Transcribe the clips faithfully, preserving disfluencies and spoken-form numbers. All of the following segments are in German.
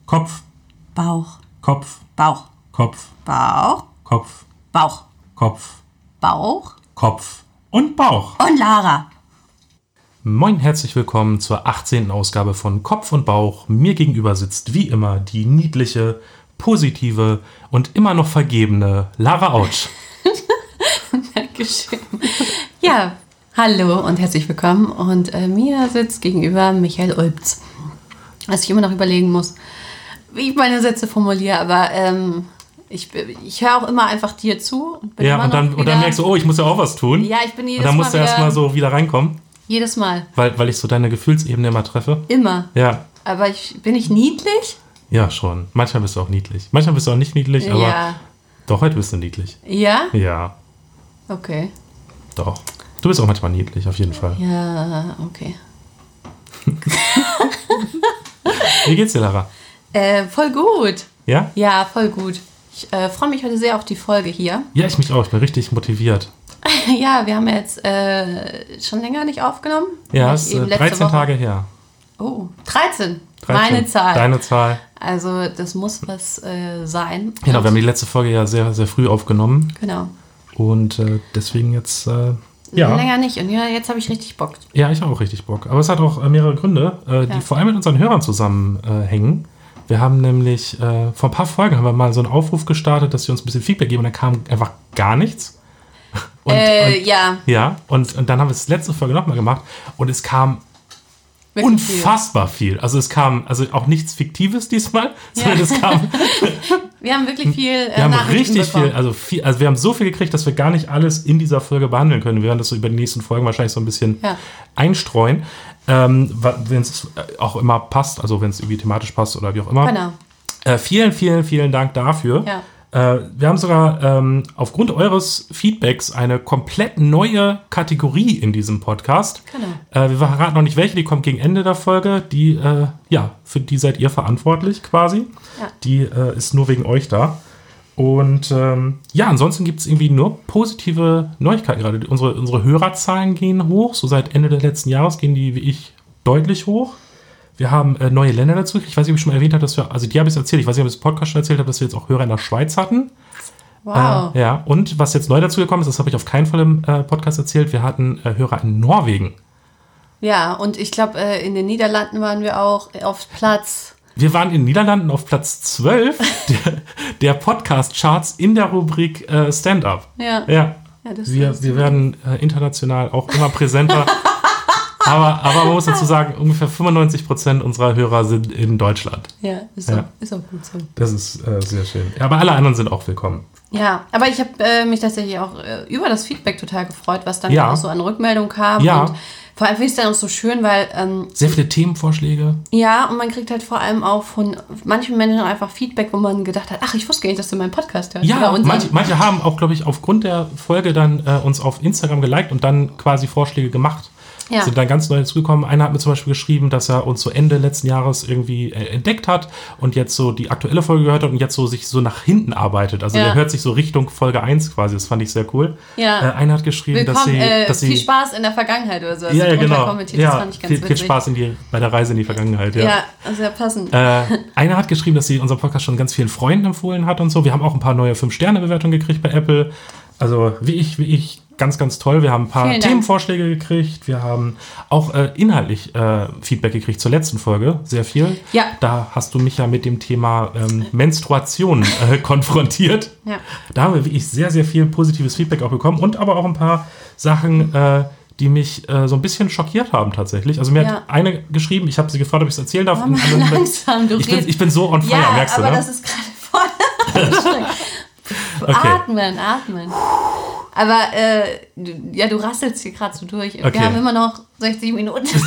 Kopf, Bauch, Kopf, Bauch, Kopf, Bauch, Kopf, Bauch, Kopf, Bauch Kopf und Bauch. und Lara. Moin, herzlich willkommen zur achtzehnten Ausgabe von Kopf und Bauch. Mir gegenüber sitzt wie immer die niedliche, positive und immer noch vergebene Lara Autsch. Dankeschön. Ja, hallo und herzlich willkommen. Und äh, mir sitzt gegenüber Michael Ulbz. Was ich immer noch überlegen muss, wie ich meine Sätze formuliere, aber ähm, ich, ich höre auch immer einfach dir zu. Und bin Ja, immer und dann, noch und dann wieder- merkst du, oh, ich muss ja auch was tun. Ja, ich bin jedes Und dann musst Mal du erstmal wieder- so wieder reinkommen, Jedes Mal. weil, weil ich so deine Gefühlsebene immer treffe. Immer. Ja, Aber ich, bin ich niedlich? ja, schon. Manchmal bist du auch niedlich. Manchmal bist du auch nicht niedlich, aber Ja. doch, heute bist du niedlich. Ja? Ja, Okay. doch. Du bist auch manchmal niedlich, auf jeden Fall. Ja, okay. Wie geht's dir, Lara? Äh, voll gut. Ja? Ja, voll gut. Ich äh, freue mich heute sehr auf die Folge hier. Ja, ich mich auch. Ich bin richtig motiviert. Ja, wir haben jetzt äh, schon länger nicht aufgenommen. Ja, Weil es ich ist eben äh, letzte dreizehn Woche- Tage her. Oh, dreizehn. dreizehn. Meine Zahl. Deine Zahl. Also das muss was äh, sein. Genau, Und- wir haben die letzte Folge ja sehr, sehr früh aufgenommen. Genau. Und äh, deswegen jetzt, äh, ja. Länger nicht. Und ja, jetzt habe ich richtig Bock. Ja, ich habe auch richtig Bock. Aber es hat auch äh, mehrere Gründe, äh, die Ja. vor allem mit unseren Hörern zusammenhängen. Äh, hängen. Wir haben nämlich, äh, vor ein paar Folgen haben wir mal so einen Aufruf gestartet, dass sie uns ein bisschen Feedback geben. Und da kam einfach gar nichts. Und, äh, und, ja, ja, und, und dann haben wir es letzte Folge nochmal gemacht. Und es kam wirklich viel. unfassbar viel. Also es kam, also auch nichts Fiktives diesmal, sondern Ja. es kam, Wir haben wirklich viel äh, wir haben Nachrichten richtig bekommen. viel, also viel, also wir haben so viel gekriegt, dass wir gar nicht alles in dieser Folge behandeln können. Wir werden das so über die nächsten Folgen wahrscheinlich so ein bisschen Ja. einstreuen, ähm, wenn es auch immer passt, also wenn es irgendwie thematisch passt oder wie auch immer. Genau. Äh, vielen, vielen, vielen Dank dafür. Ja. Äh, wir haben sogar ähm, aufgrund eures Feedbacks eine komplett neue Kategorie in diesem Podcast. Genau. Äh, wir verraten noch nicht welche, die kommt gegen Ende der Folge. Die, äh, ja, für die seid ihr verantwortlich quasi. Ja. Die äh, ist nur wegen euch da. Und ähm, ja, ansonsten gibt es irgendwie nur positive Neuigkeiten gerade. Unsere, unsere Hörerzahlen gehen hoch. So seit Ende des letzten Jahres gehen die, wie ich, deutlich hoch. Wir haben äh, neue Länder dazu. Ich weiß nicht, ob ich schon mal erwähnt habe, dass wir, also die habe ich erzählt, ich weiß nicht, ob ich das im Podcast schon erzählt habe, dass wir jetzt auch Hörer in der Schweiz hatten. Wow. Äh, ja, und was jetzt neu dazu gekommen ist, das habe ich auf keinen Fall im äh, Podcast erzählt, wir hatten äh, Hörer in Norwegen. Ja, und ich glaube, äh, in den Niederlanden waren wir auch auf Platz. Wir waren in den Niederlanden auf Platz zwölf der, der Podcast-Charts in der Rubrik äh, Stand-Up. Ja. Ja, Ja, das wir, ist- wir werden äh, international auch immer präsenter. aber, aber man muss dazu sagen, ungefähr fünfundneunzig Prozent unserer Hörer sind in Deutschland. Ja, ist, Ja. Auch, ist auch gut so. Das ist äh, sehr schön. Ja, aber alle anderen sind auch willkommen. Ja, aber ich habe äh, mich tatsächlich auch äh, über das Feedback total gefreut, was dann Ja. auch so an Rückmeldung kam. Ja. Und vor allem finde ich es dann auch so schön, weil, ähm, Sehr viele Themenvorschläge. ja, und man kriegt halt vor allem auch von manchen Menschen einfach Feedback, wo man gedacht hat, ach, ich wusste gar nicht, dass du meinen Podcast hörst. Ja, Oder unseren. manche, manche haben auch, glaube ich, aufgrund der Folge dann äh, uns auf Instagram geliked und dann quasi Vorschläge gemacht. Ja. Sind dann ganz neu dazugekommen. Einer hat mir zum Beispiel geschrieben, dass er uns so Ende letzten Jahres irgendwie äh, entdeckt hat und jetzt so die aktuelle Folge gehört hat und jetzt so sich so nach hinten arbeitet. Also Ja. der hört sich so Richtung Folge eins quasi. Das fand ich sehr cool. Ja. Äh, einer hat geschrieben, dass Willkommen, sie... äh, dass viel sie Spaß in der Vergangenheit oder so. hast ja, du ja, drunter genau. kommentiert. Ja, Das fand ich ganz viel, viel witzig. Spaß in die, bei der Reise in die Vergangenheit. Ja. Ja, sehr passend. Äh, einer hat geschrieben, dass sie unseren Podcast schon ganz vielen Freunden empfohlen hat und so. Wir haben auch ein paar neue fünf Sterne Bewertungen gekriegt bei Apple. Also wie ich, wie ich, ganz, ganz toll. Wir haben ein paar Vielen Dank. Themenvorschläge gekriegt. Wir haben auch äh, inhaltlich äh, Feedback gekriegt zur letzten Folge. Sehr viel. Ja. Da hast du mich ja mit dem Thema ähm, Menstruation äh, konfrontiert. Ja. Da haben wir wirklich sehr, sehr viel positives Feedback auch bekommen und aber auch ein paar Sachen, äh, die mich äh, so ein bisschen schockiert haben tatsächlich. Also mir Ja. hat eine geschrieben, ich habe sie gefragt, ob ich es erzählen darf. Mach mal Und dann- langsam, du ich, bin, redest. ich bin so on fire, Ja, merkst du, aber ne? das ist gerade voll anstrengend. Okay. Atmen, atmen. Aber äh, du, ja, du rasselst hier gerade so durch. Okay. Wir haben immer noch sechzig Minuten. Ich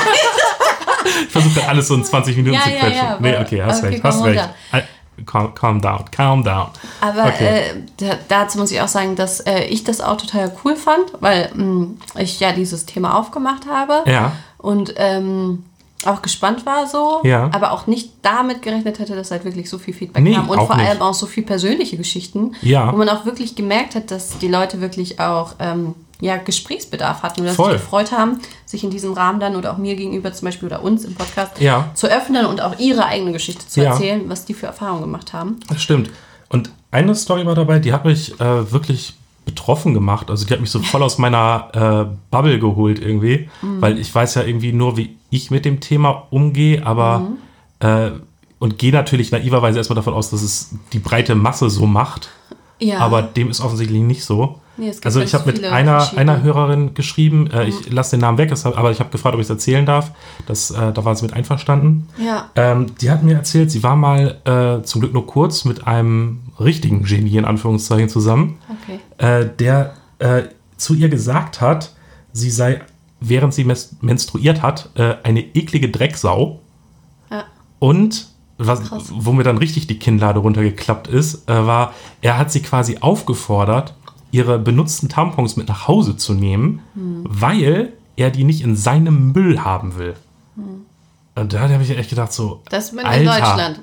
versuche gerade alles so in zwanzig Minuten Ja, zu ja, quetschen. ja, nee, aber- okay, hast okay, recht, komm hast runter. recht. Äh, Calm, calm down, calm down. Aber Okay. äh, da, dazu muss ich auch sagen, dass äh, ich das auch total cool fand, weil mh, ich ja dieses Thema aufgemacht habe Ja. und ähm, auch gespannt war so, Ja. aber auch nicht damit gerechnet hätte, dass halt wirklich so viel Feedback Nee, kam und auch vor nicht. allem auch so viel persönliche Geschichten, Ja. wo man auch wirklich gemerkt hat, dass die Leute wirklich auch ähm, ja, Gesprächsbedarf hatten oder Voll. sich gefreut haben, sich in diesem Rahmen dann oder auch mir gegenüber zum Beispiel oder uns im Podcast Ja. zu öffnen und auch ihre eigene Geschichte zu Ja. erzählen, was die für Erfahrungen gemacht haben. Das stimmt. Und eine Story war dabei, die hat mich äh, wirklich betroffen gemacht. Also die hat mich so voll aus meiner äh, Bubble geholt irgendwie, mhm. weil ich weiß ja irgendwie nur, wie ich mit dem Thema umgehe, aber mhm. äh, und gehe natürlich naiverweise erstmal davon aus, dass es die breite Masse so macht. Ja. Aber dem ist offensichtlich nicht so. Nee, es gibt also ich habe mit einer, einer Hörerin geschrieben, äh, mhm. ich lasse den Namen weg, aber ich habe gefragt, ob ich es erzählen darf. Das, äh, da war sie mit einverstanden. Ja. Ähm, die hat mir erzählt, sie war mal äh, zum Glück nur kurz mit einem richtigen Genie in Anführungszeichen zusammen, okay. äh, der äh, zu ihr gesagt hat, sie sei, während sie mes- menstruiert hat, äh, eine eklige Drecksau. Ja. Und was, wo mir dann richtig die Kinnlade runtergeklappt ist, äh, war, er hat sie quasi aufgefordert, ihre benutzten Tampons mit nach Hause zu nehmen, hm. weil er die nicht in seinem Müll haben will. Hm. Und da habe ich echt gedacht so, das in Alter, Deutschland.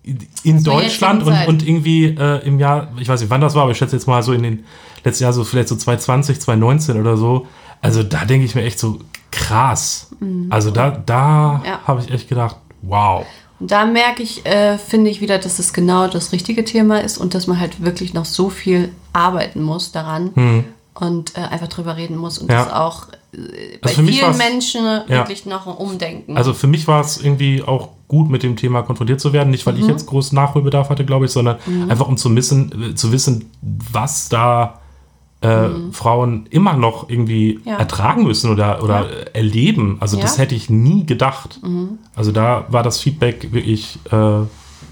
In Deutschland und, und irgendwie äh, im Jahr, ich weiß nicht, wann das war, aber ich schätze jetzt mal so in den letzten Jahren, so vielleicht so zwanzig zwanzig, zwanzig neunzehn oder so. Also da denke ich mir echt so, krass. Mhm. Also da, da ja. habe ich echt gedacht, wow. Und da merke ich, äh, finde ich wieder, dass es genau das richtige Thema ist und dass man halt wirklich noch so viel arbeiten muss daran hm. und äh, einfach drüber reden muss und ja. das auch äh, bei also vielen Menschen ja. wirklich noch ein Umdenken. Also für mich war es irgendwie auch gut, mit dem Thema konfrontiert zu werden. Nicht, weil mhm. ich jetzt großen Nachholbedarf hatte, glaube ich, sondern mhm. einfach um zu wissen, zu wissen, was da äh, mhm. Frauen immer noch irgendwie ja. ertragen müssen oder, oder ja. erleben. Also ja. das hätte ich nie gedacht. Mhm. Also da war das Feedback wirklich äh, Aber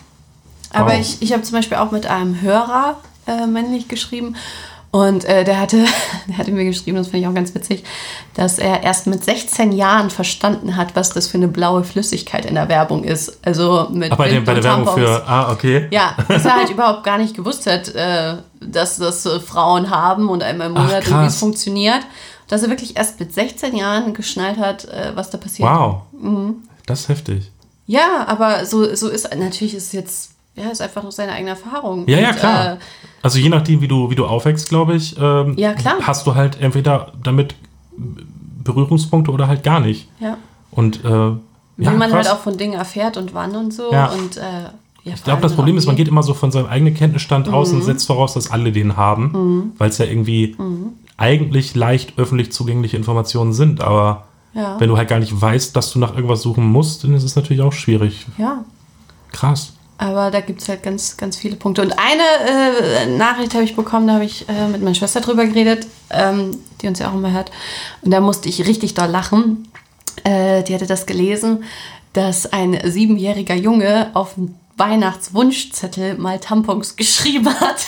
wow. ich, ich habe zum Beispiel auch mit einem Hörer äh, männlich geschrieben und äh, der, hatte, der hatte mir geschrieben, das finde ich auch ganz witzig, dass er erst mit sechzehn Jahren verstanden hat, was das für eine blaue Flüssigkeit in der Werbung ist. Also mit Aber bei, den, bei der Werbung für, ah, okay. Ja, dass er halt überhaupt gar nicht gewusst hat, äh, dass das äh, Frauen haben und einmal im Monat Ach, irgendwie funktioniert. Dass er wirklich erst mit sechzehn Jahren geschnallt hat, äh, was da passiert. Wow, mhm. das ist heftig. Ja, aber so, so ist, natürlich ist es jetzt, ja, ist einfach nur seine eigene Erfahrung. Ja, und, ja, klar. Äh, also je nachdem, wie du, wie du aufwächst, glaube ich, ähm, ja, klar. hast du halt entweder damit Berührungspunkte oder halt gar nicht. Ja. Und äh, ja, wie man krass. halt auch von Dingen erfährt und wann und so. Ja. Und, äh, ja, ich glaube, das Problem ist, man geht immer so von seinem eigenen Kenntnisstand mhm. aus und setzt voraus, dass alle den haben, mhm. weil es ja irgendwie mhm. eigentlich leicht öffentlich zugängliche Informationen sind. Aber ja. wenn du halt gar nicht weißt, dass du nach irgendwas suchen musst, dann ist es natürlich auch schwierig. Ja. Krass. Aber da gibt es halt ganz, ganz viele Punkte. Und eine äh, Nachricht habe ich bekommen, da habe ich äh, mit meiner Schwester drüber geredet, ähm, die uns ja auch immer hört. Und da musste ich richtig doll lachen. Äh, die hatte das gelesen, dass ein siebenjähriger Junge auf dem Weihnachtswunschzettel mal Tampons geschrieben hat, dass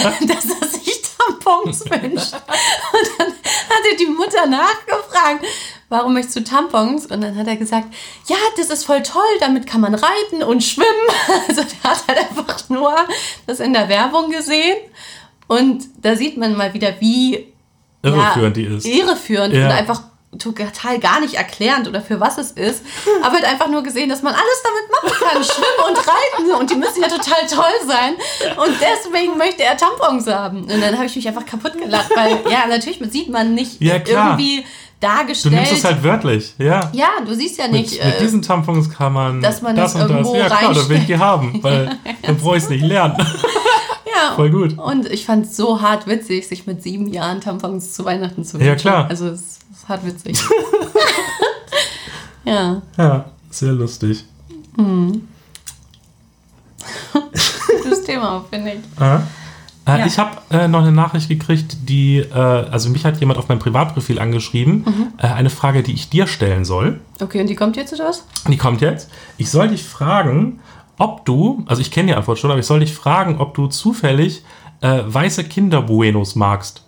er sich Tampons wünscht. Und dann hatte die Mutter nachgefragt, warum möchtest du Tampons? Und dann hat er gesagt, ja, das ist voll toll, damit kann man reiten und schwimmen. Also der hat halt einfach nur das in der Werbung gesehen. Und da sieht man mal wieder, wie irreführend ja, die ist. Irreführend ja. und einfach total gar nicht erklärend oder für was es ist. Aber halt einfach nur gesehen, dass man alles damit machen kann. Schwimmen und reiten. Und die müssen ja total toll sein. Und deswegen möchte er Tampons haben. Und dann habe ich mich einfach kaputt gelacht. Weil, ja, natürlich sieht man nicht ja, irgendwie dargestellt. Du nimmst es halt wörtlich, ja. Ja, du siehst ja nicht. Mit, mit diesen Tampons kann man, dass man das, das und das. irgendwo Ja, klar, dann will ich die reinsteckt. haben, weil dann brauche ich es nicht lernen. Ja, voll gut. Und ich fand es so hart witzig, sich mit sieben Jahren Tampons zu Weihnachten zu wünschen. Ja, klar. Also es ist hart witzig. ja. Ja, sehr lustig. Mhm. Gutes Thema, finde ich. Ah. Äh, Ja. Ich habe äh, noch eine Nachricht gekriegt, die, äh, also mich hat jemand auf meinem Privatprofil angeschrieben, Mhm. äh, eine Frage, die ich dir stellen soll. Okay, und die kommt jetzt oder was? Die kommt jetzt. Ich soll dich fragen, ob du, also ich kenne die Antwort schon, aber ich soll dich fragen, ob du zufällig äh, weiße Kinder-Buenos magst.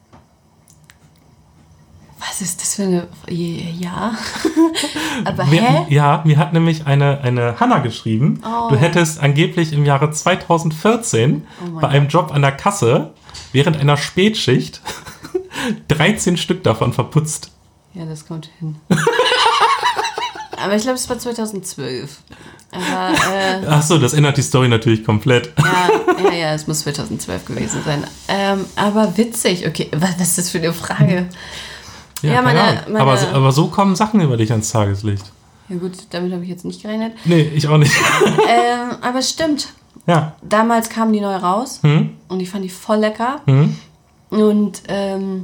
Was ist das für eine... Ja. Aber Mir, hä? ja, mir hat nämlich eine, eine Hanna geschrieben, Oh. du hättest angeblich im Jahre zweitausendvierzehn Oh mein bei einem Job an der Kasse während einer Spätschicht dreizehn Stück davon verputzt. Ja, das kommt hin. aber ich glaube, es war zweitausendzwölf. Aber, äh, Ach so, das ändert die Story natürlich komplett. Ja, ja, ja, es muss zweitausendzwölf gewesen sein. Ähm, aber witzig, okay, was, was ist das für eine Frage? Ja, ja meine, meine, aber, so, aber so kommen Sachen über dich ans Tageslicht. Ja gut, damit habe ich jetzt nicht gerechnet. Nee, ich auch nicht. ähm, aber es stimmt. Ja. Damals kam die neu raus hm? und ich fand die voll lecker. Hm? Und ähm,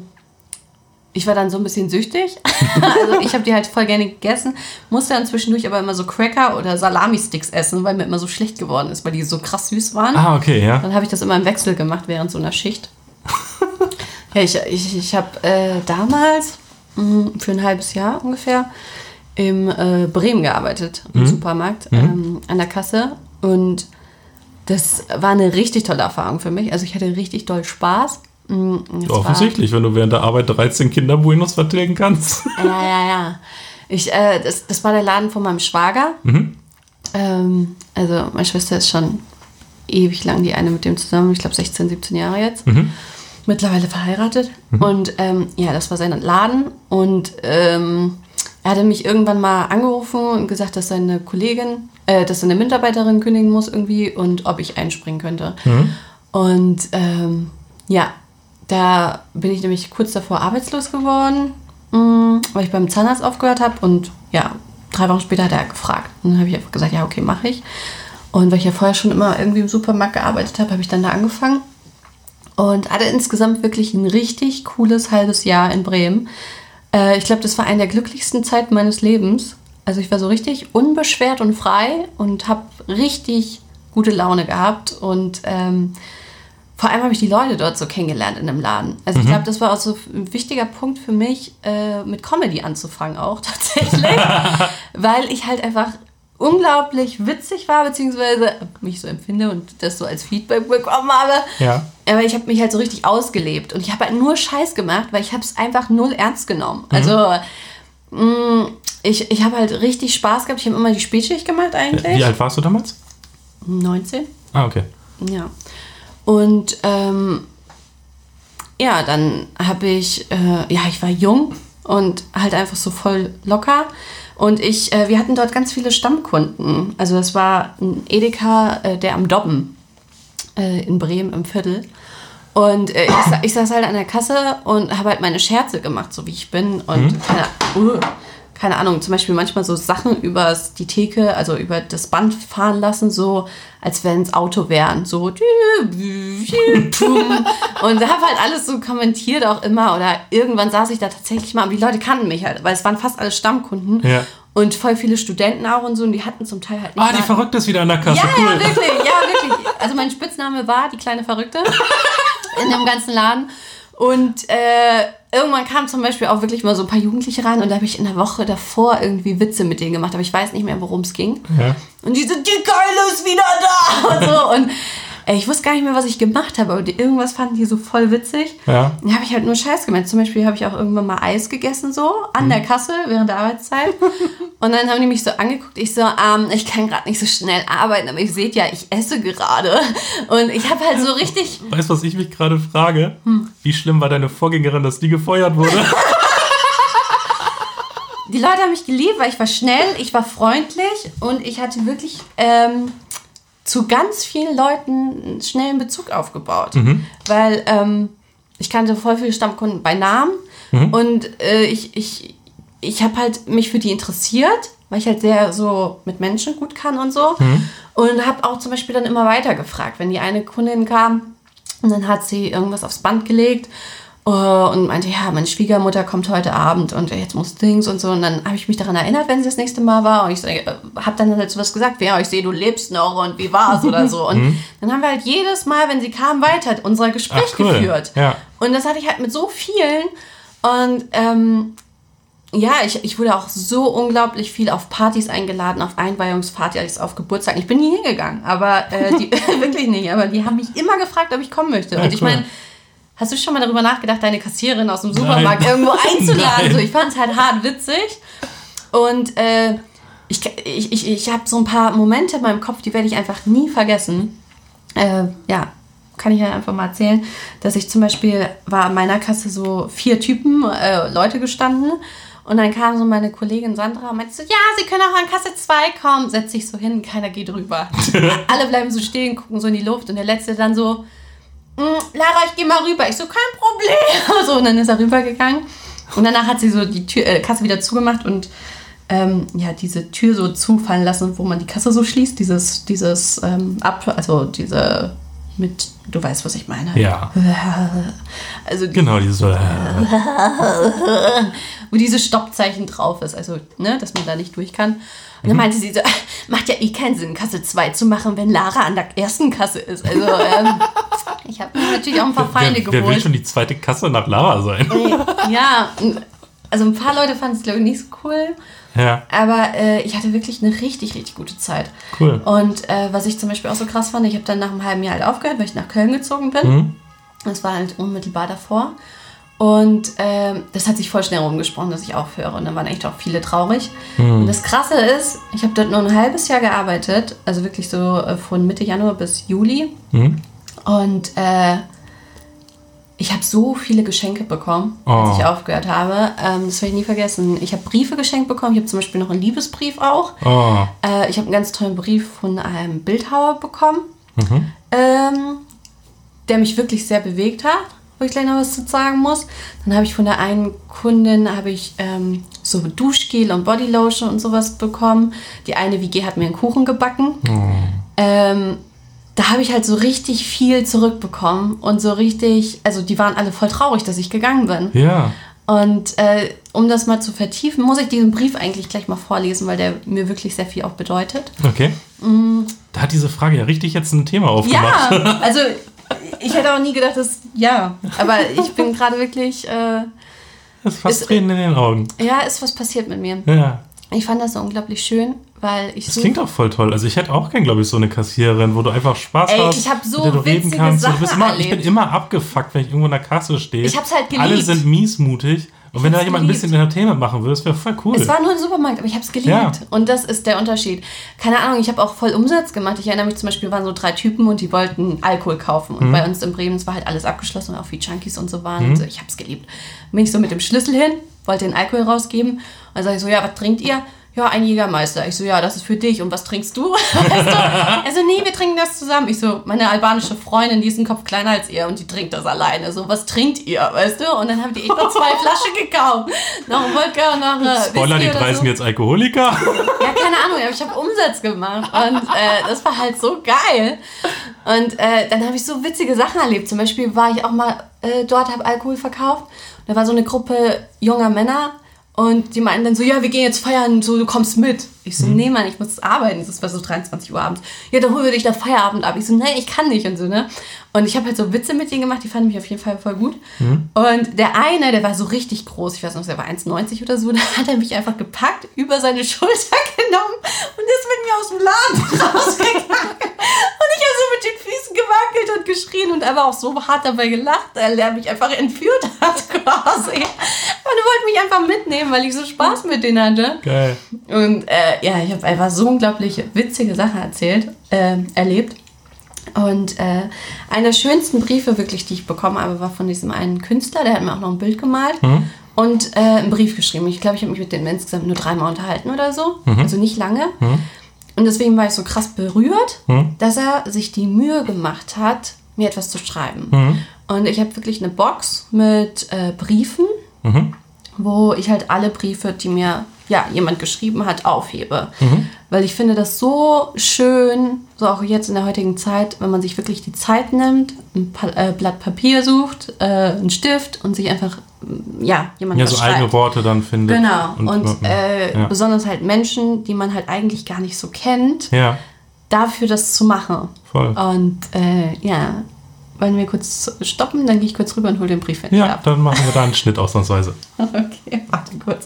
ich war dann so ein bisschen süchtig. Also ich habe die halt voll gerne gegessen. Musste dann zwischendurch aber immer so Cracker oder Salami-Sticks essen, weil mir immer so schlecht geworden ist, weil die so krass süß waren. Ah, okay, ja. Dann habe ich das immer im Wechsel gemacht während so einer Schicht. Ja, ich ich, ich habe äh, damals mh, für ein halbes Jahr ungefähr im äh, Bremen gearbeitet, im mhm. Supermarkt, mhm. ähm, an der Kasse. Und das war eine richtig tolle Erfahrung für mich. Also ich hatte richtig doll Spaß. Das Offensichtlich, war, wenn du während der Arbeit dreizehn Kinderbuenos vertilgen kannst. Ja, ja, ja. Ich, äh, das, das war der Laden von meinem Schwager. Mhm. Ähm, also meine Schwester ist schon ewig lang die eine mit dem zusammen. Ich glaube sechzehn, siebzehn Jahre jetzt. Mhm. Mittlerweile verheiratet. Mhm. Und ähm, ja, das war sein Laden. Und ähm, er hatte mich irgendwann mal angerufen und gesagt, dass seine Kollegin, äh, dass seine Mitarbeiterin kündigen muss irgendwie und ob ich einspringen könnte. Mhm. Und ähm, ja, da bin ich nämlich kurz davor arbeitslos geworden, mh, weil ich beim Zahnarzt aufgehört habe. Und ja, drei Wochen später hat er gefragt. Und dann habe ich einfach gesagt, ja, okay, mache ich. Und weil ich ja vorher schon immer irgendwie im Supermarkt gearbeitet habe, habe ich dann da angefangen. Und hatte insgesamt wirklich ein richtig cooles halbes Jahr in Bremen. Äh, ich glaube, das war eine der glücklichsten Zeiten meines Lebens. Also ich war so richtig unbeschwert und frei und habe richtig gute Laune gehabt. Und ähm, vor allem habe ich die Leute dort so kennengelernt in dem Laden. Also ich glaube, das war auch so ein wichtiger Punkt für mich, äh, mit Comedy anzufangen auch tatsächlich. Weil ich halt einfach unglaublich witzig war, beziehungsweise mich so empfinde und das so als Feedback bekommen habe. Ja. Aber ich habe mich halt so richtig ausgelebt. Und ich habe halt nur Scheiß gemacht, weil ich habe es einfach null ernst genommen. Mhm. Also mh, ich, ich habe halt richtig Spaß gehabt. Ich habe immer die Spätschicht gemacht eigentlich. Wie alt warst du damals? neunzehn. Ah, okay. Ja. Und ähm, ja, dann habe ich, äh, ja, ich war jung und halt einfach so voll locker. Und ich, äh, wir hatten dort ganz viele Stammkunden. Also das war ein Edeka, äh, der am Dobben äh, in Bremen im Viertel. Und äh, ich, ich saß halt an der Kasse und habe halt meine Scherze gemacht, so wie ich bin. Und mhm. keine, uh, keine Ahnung, zum Beispiel manchmal so Sachen über die Theke, also über das Band fahren lassen, so als wenn es Auto wären. So. Und habe halt alles so kommentiert auch immer. Oder irgendwann saß ich da tatsächlich mal, und die Leute kannten mich halt, weil es waren fast alle Stammkunden. Ja. Und voll viele Studenten auch und so, und die hatten zum Teil halt nicht. Ah, die Verrückte ist wieder an der Kasse. Ja, cool. ja, wirklich, ja, wirklich. Also mein Spitzname war die kleine Verrückte in dem ganzen Laden. Und äh, irgendwann kamen zum Beispiel auch wirklich mal so ein paar Jugendliche rein und da habe ich in der Woche davor irgendwie Witze mit denen gemacht, aber ich weiß nicht mehr, worum es ging. Ja. Und die so, die Keule ist wieder da und so. Und ey, ich wusste gar nicht mehr, was ich gemacht habe, aber die, irgendwas fanden die so voll witzig. Ja. Dann habe ich halt nur Scheiß gemeint. Zum Beispiel habe ich auch irgendwann mal Eis gegessen, so an hm. der Kasse während der Arbeitszeit. Und dann haben die mich so angeguckt. Ich so, ähm, ich kann gerade nicht so schnell arbeiten, aber ihr seht ja, ich esse gerade. Und ich habe halt so richtig... Weißt du, was ich mich gerade frage? Hm. Wie schlimm war deine Vorgängerin, dass die gefeuert wurde? Die Leute haben mich geliebt, weil ich war schnell, ich war freundlich und ich hatte wirklich... Ähm, zu ganz vielen Leuten einen schnellen Bezug aufgebaut. Mhm. Weil ähm, ich kannte voll viele Stammkunden bei Namen mhm. und äh, ich, ich, ich habe halt mich für die interessiert, weil ich halt sehr so mit Menschen gut kann und so. Mhm. Und habe auch zum Beispiel dann immer weiter gefragt, wenn die eine Kundin kam und dann hat sie irgendwas aufs Band gelegt und meinte, ja, meine Schwiegermutter kommt heute Abend und jetzt muss Dings und so. Und dann habe ich mich daran erinnert, wenn sie das nächste Mal war. Und ich äh, habe dann halt sowas gesagt, ja, ich sehe, du lebst noch und wie war's oder so. Und mhm. dann haben wir halt jedes Mal, wenn sie kam, weiter unser Gespräch Ach, cool. geführt. Ja. Und das hatte ich halt mit so vielen. Und ähm, ja, ich, ich wurde auch so unglaublich viel auf Partys eingeladen, auf Einweihungspartys, auf Geburtstagen. Ich bin nie hingegangen, aber äh, die, wirklich nicht. Aber die haben mich immer gefragt, ob ich kommen möchte. Ja, und ich cool. meine, hast du schon mal darüber nachgedacht, deine Kassiererin aus dem Supermarkt Nein. irgendwo einzuladen? So, ich fand es halt hart witzig. Und äh, ich, ich, ich, ich habe so ein paar Momente in meinem Kopf, die werde ich einfach nie vergessen. Äh, ja, kann ich ja einfach mal erzählen, dass ich zum Beispiel, war an meiner Kasse so vier Typen, äh, Leute gestanden. Und dann kam so meine Kollegin Sandra und meinte so, ja, Sie können auch an Kasse zwei kommen. Setzt sich so hin, keiner geht rüber. Alle bleiben so stehen, gucken so in die Luft. Und der Letzte dann so, Lara, ich geh mal rüber. Ich so, kein Problem. So, und dann ist er rübergegangen. Und danach hat sie so die Tür, äh, Kasse wieder zugemacht und ähm, ja, diese Tür so zufallen lassen, wo man die Kasse so schließt. Dieses, dieses, ähm, ab, also diese mit, du weißt, was ich meine. Ja. Also die, genau, dieses äh, wo dieses Stoppzeichen drauf ist, also, ne, dass man da nicht durch kann. Und dann meinte sie so, macht ja eh keinen Sinn, Kasse zwei zu machen, wenn Lara an der ersten Kasse ist. Also, ähm, ich habe mir natürlich auch ein paar Feinde wer, geholt. wer will schon die zweite Kasse nach Lara sein? Ja, also ein paar Leute fanden es, glaube ich, nicht so cool. Ja. Aber äh, ich hatte wirklich eine richtig, richtig gute Zeit. Cool. Und äh, was ich zum Beispiel auch so krass fand, ich habe dann nach einem halben Jahr halt aufgehört, weil ich nach Köln gezogen bin. Mhm. Das war halt unmittelbar davor. Und ähm, das hat sich voll schnell rumgesprochen, dass ich aufhöre. Und dann waren echt auch viele traurig. Mhm. Und das Krasse ist, ich habe dort nur ein halbes Jahr gearbeitet. Also wirklich so äh, von Mitte Januar bis Juli. Mhm. Und äh, ich habe so viele Geschenke bekommen, als oh. ich aufgehört habe. Ähm, das werde ich nie vergessen. Ich habe Briefe geschenkt bekommen. Ich habe zum Beispiel noch einen Liebesbrief auch. Oh. Äh, ich habe einen ganz tollen Brief von einem Bildhauer bekommen, mhm. ähm, der mich wirklich sehr bewegt hat, wo ich gleich noch was zu sagen muss. Dann habe ich von der einen Kundin habe ich ähm, so Duschgel und Bodylotion und sowas bekommen. Die eine W G hat mir einen Kuchen gebacken. Oh. Ähm, da habe ich halt so richtig viel zurückbekommen und so richtig, also die waren alle voll traurig, dass ich gegangen bin. Ja. Und äh, um das mal zu vertiefen, muss ich diesen Brief eigentlich gleich mal vorlesen, weil der mir wirklich sehr viel auch bedeutet. Okay. Mm. Da hat diese Frage ja richtig jetzt ein Thema aufgemacht. Ja, also ich hätte auch nie gedacht, dass, ja, aber ich bin gerade wirklich... Äh, das ist fast Tränen in den Augen. Ja, ist was passiert mit mir. Ja. Ich fand das so unglaublich schön, weil ich das so... Das klingt auch voll toll. Also ich hätte auch gern, glaube ich, so eine Kassiererin, wo du einfach Spaß Ey, hast, ich hab so mit der du reden kannst. Sachen Du bist immer, erlebt. ich bin immer abgefuckt, wenn ich irgendwo in der Kasse stehe. Ich hab's halt geliebt. Alle sind miesmutig. Und ich wenn da jemand geliebt. ein bisschen Entertainment machen würde, das wäre voll cool. Es war nur ein Supermarkt, aber ich habe es geliebt. Ja. Und das ist der Unterschied. Keine Ahnung, ich habe auch voll Umsatz gemacht. Ich erinnere mich zum Beispiel, waren so drei Typen und die wollten Alkohol kaufen. Und mhm. bei uns in Bremen, es war halt alles abgeschlossen, auch wie Junkies und so waren. Mhm. Und so, ich habe es geliebt. Bin ich so mit dem Schlüssel hin, wollte den Alkohol rausgeben. Und dann sage ich so, ja, was trinkt ihr? Ja, ein Jägermeister. Ich so, ja, das ist für dich. Und was trinkst du? Weißt du? Also, nee, wir trinken das zusammen. Ich so, meine albanische Freundin, die ist einen Kopf kleiner als ihr und die trinkt das alleine. So, was trinkt ihr? Weißt du? Und dann haben die echt noch zwei Flaschen gekauft. Noch ein Wodka, noch eine Spoiler, die drei sind so. Jetzt Alkoholiker? Ja, keine Ahnung, aber ich habe Umsatz gemacht. Und äh, das war halt so geil. Und äh, dann habe ich so witzige Sachen erlebt. Zum Beispiel war ich auch mal äh, dort, habe Alkohol verkauft. Und da war so eine Gruppe junger Männer. Und die meinten dann so, ja, wir gehen jetzt feiern, so, du kommst mit. Ich so, mhm. nee, Mann, ich muss arbeiten. Das war so dreiundzwanzig Uhr abends. Ja, dann holen wir dich nach Feierabend ab. Ich so, nee, ich kann nicht und so, ne. Und ich habe halt so Witze mit denen gemacht, die fanden mich auf jeden Fall voll gut. Mhm. Und der eine, der war so richtig groß, ich weiß noch, der war eins neunzig oder so, da hat er mich einfach gepackt, über seine Schulter genommen und ist mit mir aus dem Laden rausgegangen. Und ich habe so mit den Füßen gewackelt und geschrien und aber auch so hart dabei gelacht, weil er mich einfach entführt hat quasi. Und er wollte mich einfach mitnehmen, weil ich so Spaß mit denen hatte. Geil. Und äh, ja, ich habe einfach so unglaublich witzige Sachen erzählt, äh, erlebt. Und äh, einer der schönsten Briefe wirklich, die ich bekommen habe, war von diesem einen Künstler, der hat mir auch noch ein Bild gemalt mhm. und äh, einen Brief geschrieben. Ich glaube, ich habe mich mit dem insgesamt nur dreimal unterhalten oder so, mhm. also nicht lange. Mhm. Und deswegen war ich so krass berührt, mhm. dass er sich die Mühe gemacht hat, mir etwas zu schreiben. Mhm. Und ich habe wirklich eine Box mit äh, Briefen, mhm. wo ich halt alle Briefe, die mir ja, jemand geschrieben hat, aufhebe. Mhm. Weil ich finde das so schön, so auch jetzt in der heutigen Zeit, wenn man sich wirklich die Zeit nimmt, ein pa- äh, Blatt Papier sucht, äh, einen Stift und sich einfach, ja, jemand Ja, so schreibt. Eigene Worte dann findet. Genau. Und, und äh, ja. besonders halt Menschen, die man halt eigentlich gar nicht so kennt, ja. dafür das zu machen. Voll. Und äh, ja, wollen wir kurz stoppen, dann gehe ich kurz rüber und hole den Brief endlich Ja, ab. dann machen wir da einen Schnitt ausnahmsweise. Okay, warte kurz.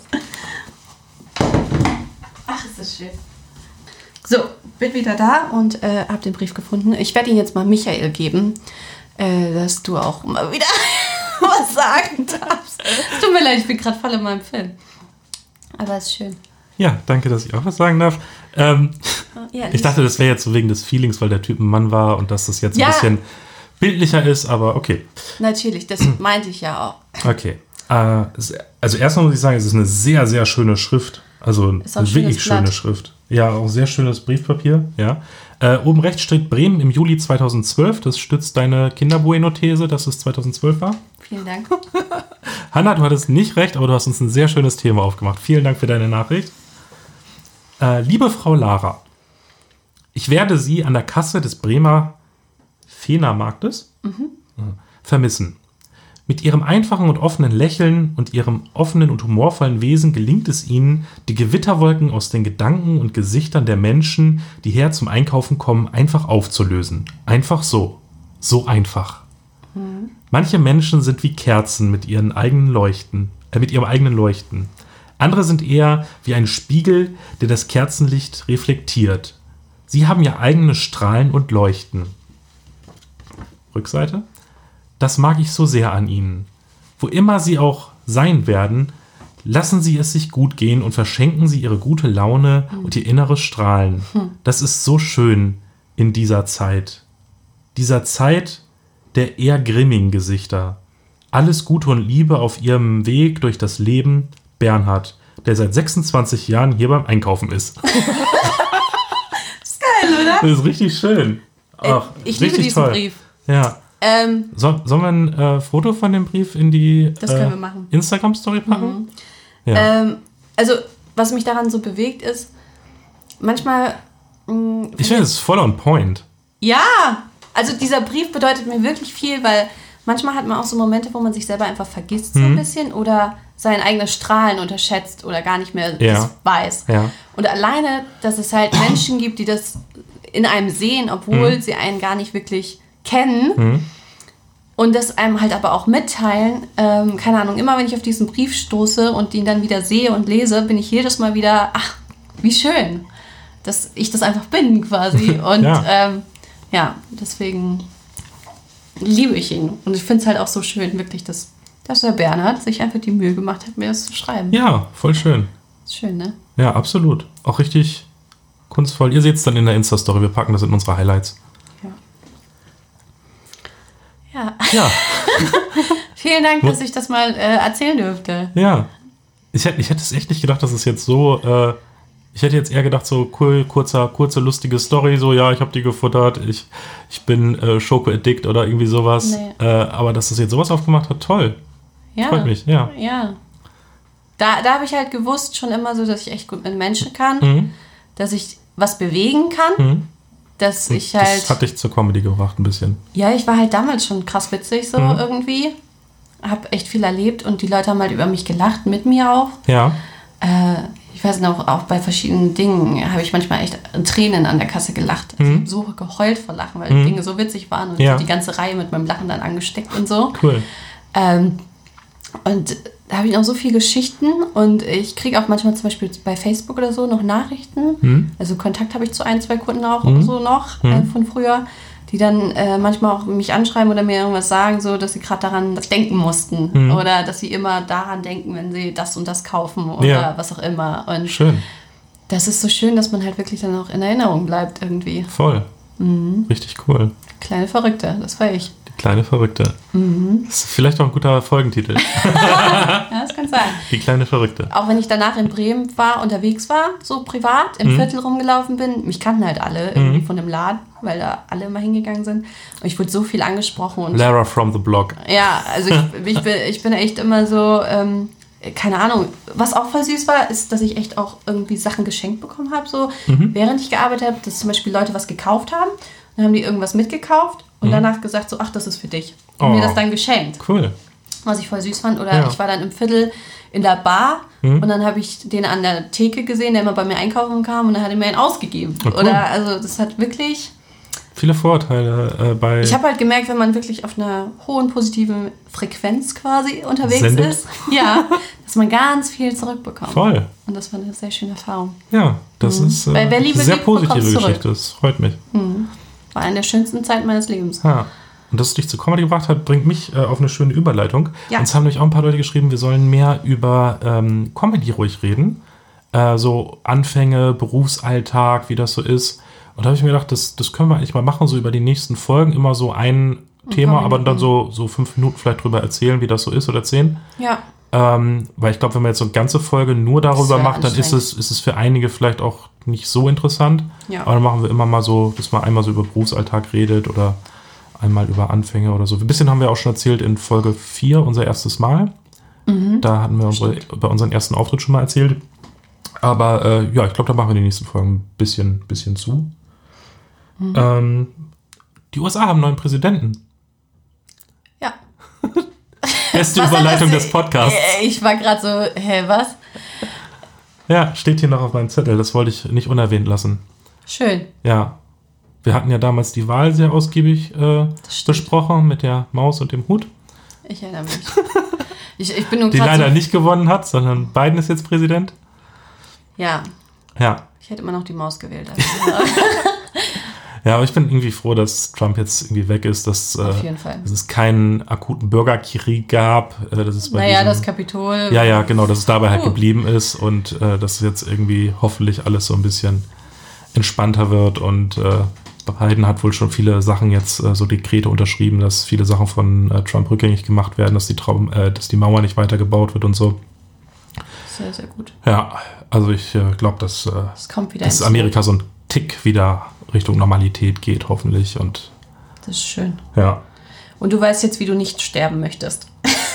Ach, ist das schön. So, bin wieder da und äh, habe den Brief gefunden. Ich werde ihn jetzt mal Michael geben, äh, dass du auch mal wieder was sagen darfst. Es tut mir leid, ich bin gerade voll in meinem Film. Aber es ist schön. Ja, danke, dass ich auch was sagen darf. Ähm, ja, ich dachte, das wäre jetzt so wegen des Feelings, weil der Typ ein Mann war und dass das jetzt ein ja. bisschen bildlicher ist, aber okay. Natürlich, das meinte ich ja auch. Okay. Äh, also erstmal muss ich sagen, es ist eine sehr, sehr schöne Schrift. Also eine wirklich schöne Blatt. Schrift. Ja, auch sehr schönes Briefpapier. Ja. Äh, oben rechts steht Bremen im Juli zweitausendzwölf. Das stützt deine Kinderbueno-These, dass es zweitausendzwölf war. Vielen Dank. Hanna, du hattest nicht recht, aber du hast uns ein sehr schönes Thema aufgemacht. Vielen Dank für deine Nachricht. Äh, liebe Frau Lara, ich werde Sie an der Kasse des Bremer Fehmarmarktes mhm. vermissen. Mit ihrem einfachen und offenen Lächeln und ihrem offenen und humorvollen Wesen gelingt es ihnen, die Gewitterwolken aus den Gedanken und Gesichtern der Menschen, die her zum Einkaufen kommen, einfach aufzulösen. Einfach so. So einfach. Mhm. Manche Menschen sind wie Kerzen mit ihren eigenen Leuchten, äh, mit ihrem eigenen Leuchten. Andere sind eher wie ein Spiegel, der das Kerzenlicht reflektiert. Sie haben ihr eigenes Strahlen und Leuchten. Rückseite. Das mag ich so sehr an ihnen. Wo immer sie auch sein werden, lassen sie es sich gut gehen und verschenken sie ihre gute Laune hm. und ihr inneres Strahlen. Hm. Das ist so schön in dieser Zeit. Dieser Zeit der eher grimmigen Gesichter. Alles Gute und Liebe auf ihrem Weg durch das Leben, Bernhard, der seit sechsundzwanzig Jahren hier beim Einkaufen ist. Das ist geil, oder? Das ist richtig schön. Ach, ich liebe diesen toll. Brief. Ja. Ähm, so, sollen wir ein äh, Foto von dem Brief in die das können wir machen. äh, Instagram-Story packen? Mhm. Ja. Ähm, also, was mich daran so bewegt, ist, manchmal... Mh, ich finde, es ist voll on point. Ja, also dieser Brief bedeutet mir wirklich viel, weil manchmal hat man auch so Momente, wo man sich selber einfach vergisst so mhm. ein bisschen oder sein eigenes Strahlen unterschätzt oder gar nicht mehr ja. das weiß. Ja. Und alleine, dass es halt Menschen gibt, die das in einem sehen, obwohl mhm. sie einen gar nicht wirklich kennen mhm. und das einem halt aber auch mitteilen. Ähm, keine Ahnung, immer wenn ich auf diesen Brief stoße und ihn dann wieder sehe und lese, bin ich jedes Mal wieder, ach, wie schön, dass ich das einfach bin quasi. Und ja, ähm, ja deswegen liebe ich ihn. Und ich finde es halt auch so schön, wirklich, dass, dass der Bernhard sich einfach die Mühe gemacht hat, mir das zu schreiben. Ja, voll schön. Ist schön, ne? Ja, absolut. Auch richtig kunstvoll. Ihr seht es dann in der Insta-Story. Wir packen das in unsere Highlights. Ja. Ja. Vielen Dank, dass ich das mal äh, erzählen durfte. Ja. Ich hätte, ich hätte es echt nicht gedacht, dass es jetzt so... Äh, ich hätte jetzt eher gedacht, so cool, kurzer, kurze, lustige Story. So, ja, ich habe die gefuttert. Ich, ich bin äh, Schoko-Addict oder irgendwie sowas. Nee. Äh, aber dass das jetzt sowas aufgemacht hat, toll. Ja. Freut mich, ja. Ja. Da, da habe ich halt gewusst schon immer so, dass ich echt gut mit Menschen kann. Mhm. Dass ich was bewegen kann. Mhm. Dass ich halt... Das hat dich zur Comedy gebracht ein bisschen. Ja, ich war halt damals schon krass witzig so mhm. irgendwie. Hab echt viel erlebt und die Leute haben halt über mich gelacht, mit mir auch. Ja. Äh, ich weiß noch, auch bei verschiedenen Dingen habe ich manchmal echt Tränen an der Kasse gelacht. Also mhm. so geheult vor Lachen, weil mhm. die Dinge so witzig waren und ja. die ganze Reihe mit meinem Lachen dann angesteckt und so. Cool. Ähm, und da habe ich noch so viele Geschichten und ich kriege auch manchmal zum Beispiel bei Facebook oder so noch Nachrichten. Mhm. Also Kontakt habe ich zu ein, zwei Kunden auch mhm. so noch mhm. äh, von früher, die dann äh, manchmal auch mich anschreiben oder mir irgendwas sagen, so dass sie gerade daran denken mussten mhm. oder dass sie immer daran denken, wenn sie das und das kaufen oder ja. was auch immer. Und schön. Das ist so schön, dass man halt wirklich dann auch in Erinnerung bleibt irgendwie. Voll. Mhm. Richtig cool. Kleine Verrückte, das war ich. Kleine Verrückte. Mhm. Das ist vielleicht auch ein guter Folgentitel. Ja, das kann sein. Die kleine Verrückte. Auch wenn ich danach in Bremen war, unterwegs war, so privat, im mhm. Viertel rumgelaufen bin. Mich kannten halt alle irgendwie mhm. von dem Laden, weil da alle immer hingegangen sind. Und ich wurde so viel angesprochen. Und Lara from the block. Ja, also ich, ich, bin, ich bin echt immer so, ähm, keine Ahnung. Was auch voll süß war, ist, dass ich echt auch irgendwie Sachen geschenkt bekommen habe, so mhm. während ich gearbeitet habe, dass zum Beispiel Leute was gekauft haben. Dann haben die irgendwas mitgekauft und mhm. danach gesagt so, ach, das ist für dich. Und oh. mir das dann geschenkt. Cool. Was ich voll süß fand. Oder ja. ich war dann im Viertel in der Bar mhm. und dann habe ich den an der Theke gesehen, der immer bei mir einkaufen kam und dann hat er mir einen ausgegeben. Oh, cool. Oder, also das hat wirklich... Viele Vorteile äh, bei... Ich habe halt gemerkt, wenn man wirklich auf einer hohen positiven Frequenz quasi unterwegs Sendet. ist, ja, dass man ganz viel zurückbekommt. Voll. Und das war eine sehr schöne Erfahrung. Ja, das mhm. ist äh, eine sehr gibt, positive Geschichte. Das freut mich. Mhm. War eine der schönsten Zeiten meines Lebens. Ja. Und dass es dich zur Comedy gebracht hat, bringt mich äh, auf eine schöne Überleitung. Ja. Uns haben nämlich auch ein paar Leute geschrieben, wir sollen mehr über ähm, Comedy ruhig reden. Äh, so Anfänge, Berufsalltag, wie das so ist. Und da habe ich mir gedacht, das, das können wir eigentlich mal machen, so über die nächsten Folgen. Immer so ein Thema, aber dann so, so fünf Minuten vielleicht drüber erzählen, wie das so ist oder zehn. Ja. Ähm, weil ich glaube, wenn man jetzt so eine ganze Folge nur darüber macht, dann ist anstrengend. es, ist es für einige vielleicht auch nicht so interessant. Ja. Aber dann machen wir immer mal so, dass man einmal so über Berufsalltag redet oder einmal über Anfänge oder so. Ein bisschen haben wir auch schon erzählt in Folge vier, unser erstes Mal. Mhm. Da hatten wir unsere, bei unserem ersten Auftritt schon mal erzählt. Aber äh, ja, ich glaube, da machen wir die nächsten Folgen ein bisschen, bisschen zu. Mhm. Ähm, die U S A haben einen neuen Präsidenten. Ja. Beste Was Überleitung hat das- des Podcasts. Äh, Ich war gerade so, hä, was? Ja, steht hier noch auf meinem Zettel. Das wollte ich nicht unerwähnt lassen. Schön. Ja. Wir hatten ja damals die Wahl sehr ausgiebig äh, Das stimmt. besprochen mit der Maus und dem Hut, Ich erinnere mich. ich, ich bin nur die gerade leider so, nicht gewonnen hat, sondern Biden ist jetzt Präsident. Ja, Ja. ich hätte immer noch die Maus gewählt. Also, Ja, aber ich bin irgendwie froh, dass Trump jetzt irgendwie weg ist, dass, auf äh, jeden Fall. dass es keinen akuten Bürgerkrieg gab. Äh, dass es bei Naja, diesem, das Kapitol. Ja, ja, genau, dass es dabei halt Uh. geblieben ist und äh, dass jetzt irgendwie hoffentlich alles so ein bisschen entspannter wird und äh, Biden hat wohl schon viele Sachen jetzt, äh, so Dekrete unterschrieben, dass viele Sachen von äh, Trump rückgängig gemacht werden, dass die, Traum, äh, dass die Mauer nicht weiter gebaut wird und so. Sehr, sehr gut. Ja, also ich äh, glaube, dass, äh, Es kommt wieder dass ins- Amerika so ein Tick wieder Richtung Normalität geht, hoffentlich. Und Das ist schön. ja. Und du weißt jetzt, wie du nicht sterben möchtest.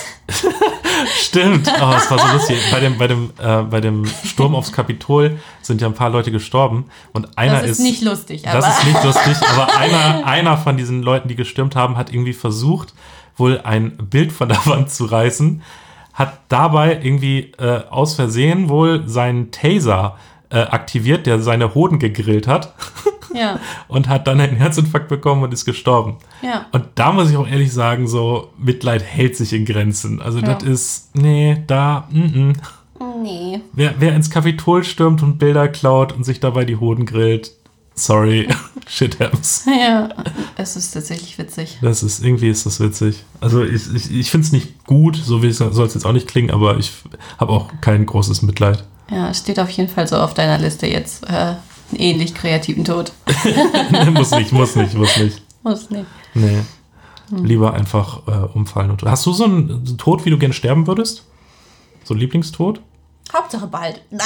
Stimmt, oh, es war so lustig. Bei dem, bei, dem, äh, bei dem Sturm aufs Kapitol sind ja ein paar Leute gestorben und einer Das ist, ist nicht lustig, aber Das ist nicht lustig, aber einer, einer von diesen Leuten, die gestürmt haben, hat irgendwie versucht, wohl ein Bild von der Wand zu reißen, hat dabei irgendwie äh, aus Versehen wohl seinen Taser äh, aktiviert, der seine Hoden gegrillt hat ja, und hat dann einen Herzinfarkt bekommen und ist gestorben. ja. Und da muss ich auch ehrlich sagen, so Mitleid hält sich in Grenzen. Also Ja. das ist, nee, da, mm, mm. Nee. Wer, wer ins Kapitol stürmt und Bilder klaut und sich dabei die Hoden grillt, sorry, shit happens. Ja, es ist tatsächlich witzig. Das ist, irgendwie ist das witzig. Also ich, ich, ich finde es nicht gut, so wie soll es jetzt auch nicht klingen, aber ich habe auch kein großes Mitleid. Ja, es steht auf jeden Fall so auf deiner Liste jetzt. Äh, einen ähnlich kreativen Tod. muss nicht, muss nicht, muss nicht. Muss nicht. Nee. Lieber einfach äh, umfallen. Und, hast du so einen Tod, wie du gern sterben würdest? So ein Lieblingstod? Hauptsache bald. Nein.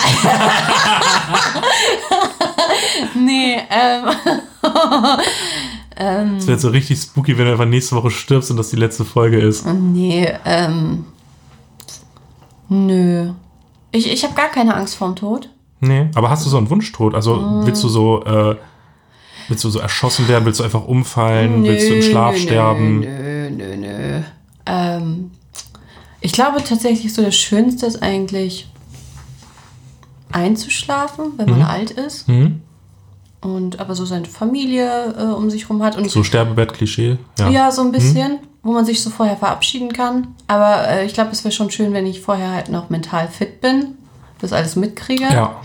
nee, ähm. ähm. Das wäre jetzt so richtig spooky, wenn du einfach nächste Woche stirbst und das die letzte Folge ist. Nee, ähm. Nö. Ich, ich habe gar keine Angst vorm Tod. Nee, aber hast du so einen Wunschtod? Also willst du so, äh, willst du so erschossen werden? Willst du einfach umfallen? Nö, willst du im Schlaf nö, sterben? Nö, nö, nö. Ähm, ich glaube tatsächlich, so das Schönste ist eigentlich einzuschlafen, wenn man Mhm. alt ist Hm? und aber so seine Familie äh, um sich rum hat. Und So Sterbebett-Klischee? ja. Ja. so ein bisschen, wo man sich so vorher verabschieden kann. Aber äh, ich glaube, es wäre schon schön, wenn ich vorher halt noch mental fit bin, das alles mitkriege. Ja.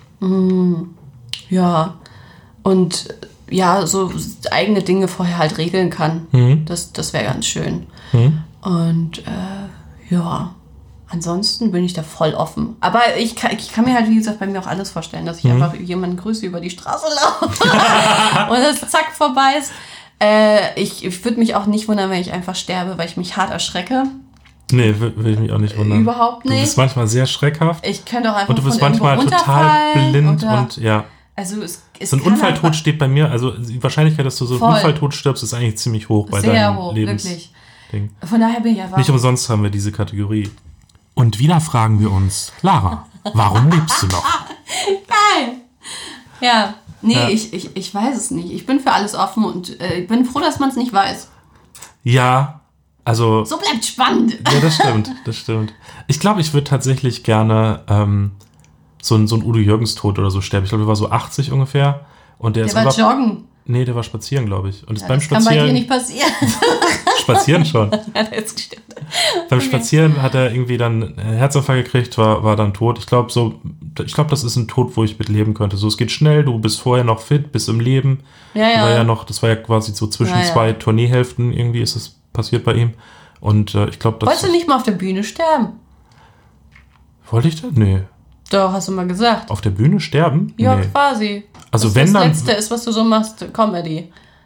Ja. Und äh, ja, so eigene Dinge vorher halt regeln kann. Mhm. Das, das wäre ganz schön. Hm? Und äh, ja, ansonsten bin ich da voll offen. Aber ich kann, ich kann mir halt, wie gesagt, bei mir auch alles vorstellen, dass ich Mhm. einfach jemanden grüße, über die Straße laufe und das zack vorbei ist. Äh, ich ich würde mich auch nicht wundern, wenn ich einfach sterbe, weil ich mich hart erschrecke. Nee, will, will ich mich auch nicht wundern. Überhaupt Du bist nicht. manchmal sehr schreckhaft Ich könnte auch einfach und du bist von irgendwo manchmal total runterfallen blind oder, und ja. also es, es So ein kann Unfalltod einfach- steht bei mir, also die Wahrscheinlichkeit, dass du so einen Voll. Unfalltod stirbst, ist eigentlich ziemlich hoch bei sehr deinem hoch, Lebensding. wirklich. Von daher bin ich ja Nicht umsonst haben wir diese Kategorie. Und wieder fragen wir uns, Lara, warum lebst du noch? Geil. Ja, nee, Ja. Ich, ich, ich weiß es nicht. Ich bin für alles offen und äh, ich bin froh, dass man es nicht weiß. Ja, also, So bleibt spannend. ja, das stimmt, das stimmt. Ich glaube, ich würde tatsächlich gerne ähm, so ein, so ein Udo Jürgens Tod oder so sterben. Ich glaube, der war so achtzig ungefähr. Und der, Der ist war aber, joggen. Nee, der war spazieren, glaube ich. Und ist Ja, beim das kann bei dir Spazieren. nicht passieren. Spazieren schon. Ja, das stimmt. Beim Okay. Spazieren hat er irgendwie dann einen Herzinfarkt gekriegt, war, war dann tot. Ich glaube, so, ich glaube, das ist ein Tod, wo ich mit leben könnte. So, es geht schnell, du bist vorher noch fit, bist im Leben. Ja, ja. War ja noch, das war ja quasi so zwischen Ja, ja. zwei Tourneehälften irgendwie ist es passiert bei ihm. Und äh, ich glaube, das. Wolltest du nicht mal auf der Bühne sterben? Wollte ich das? Nee. Doch, hast du mal gesagt. Auf der Bühne sterben? Ja, Nee. quasi. Also das wenn das dann. Letzte ist, was du so machst, Comedy.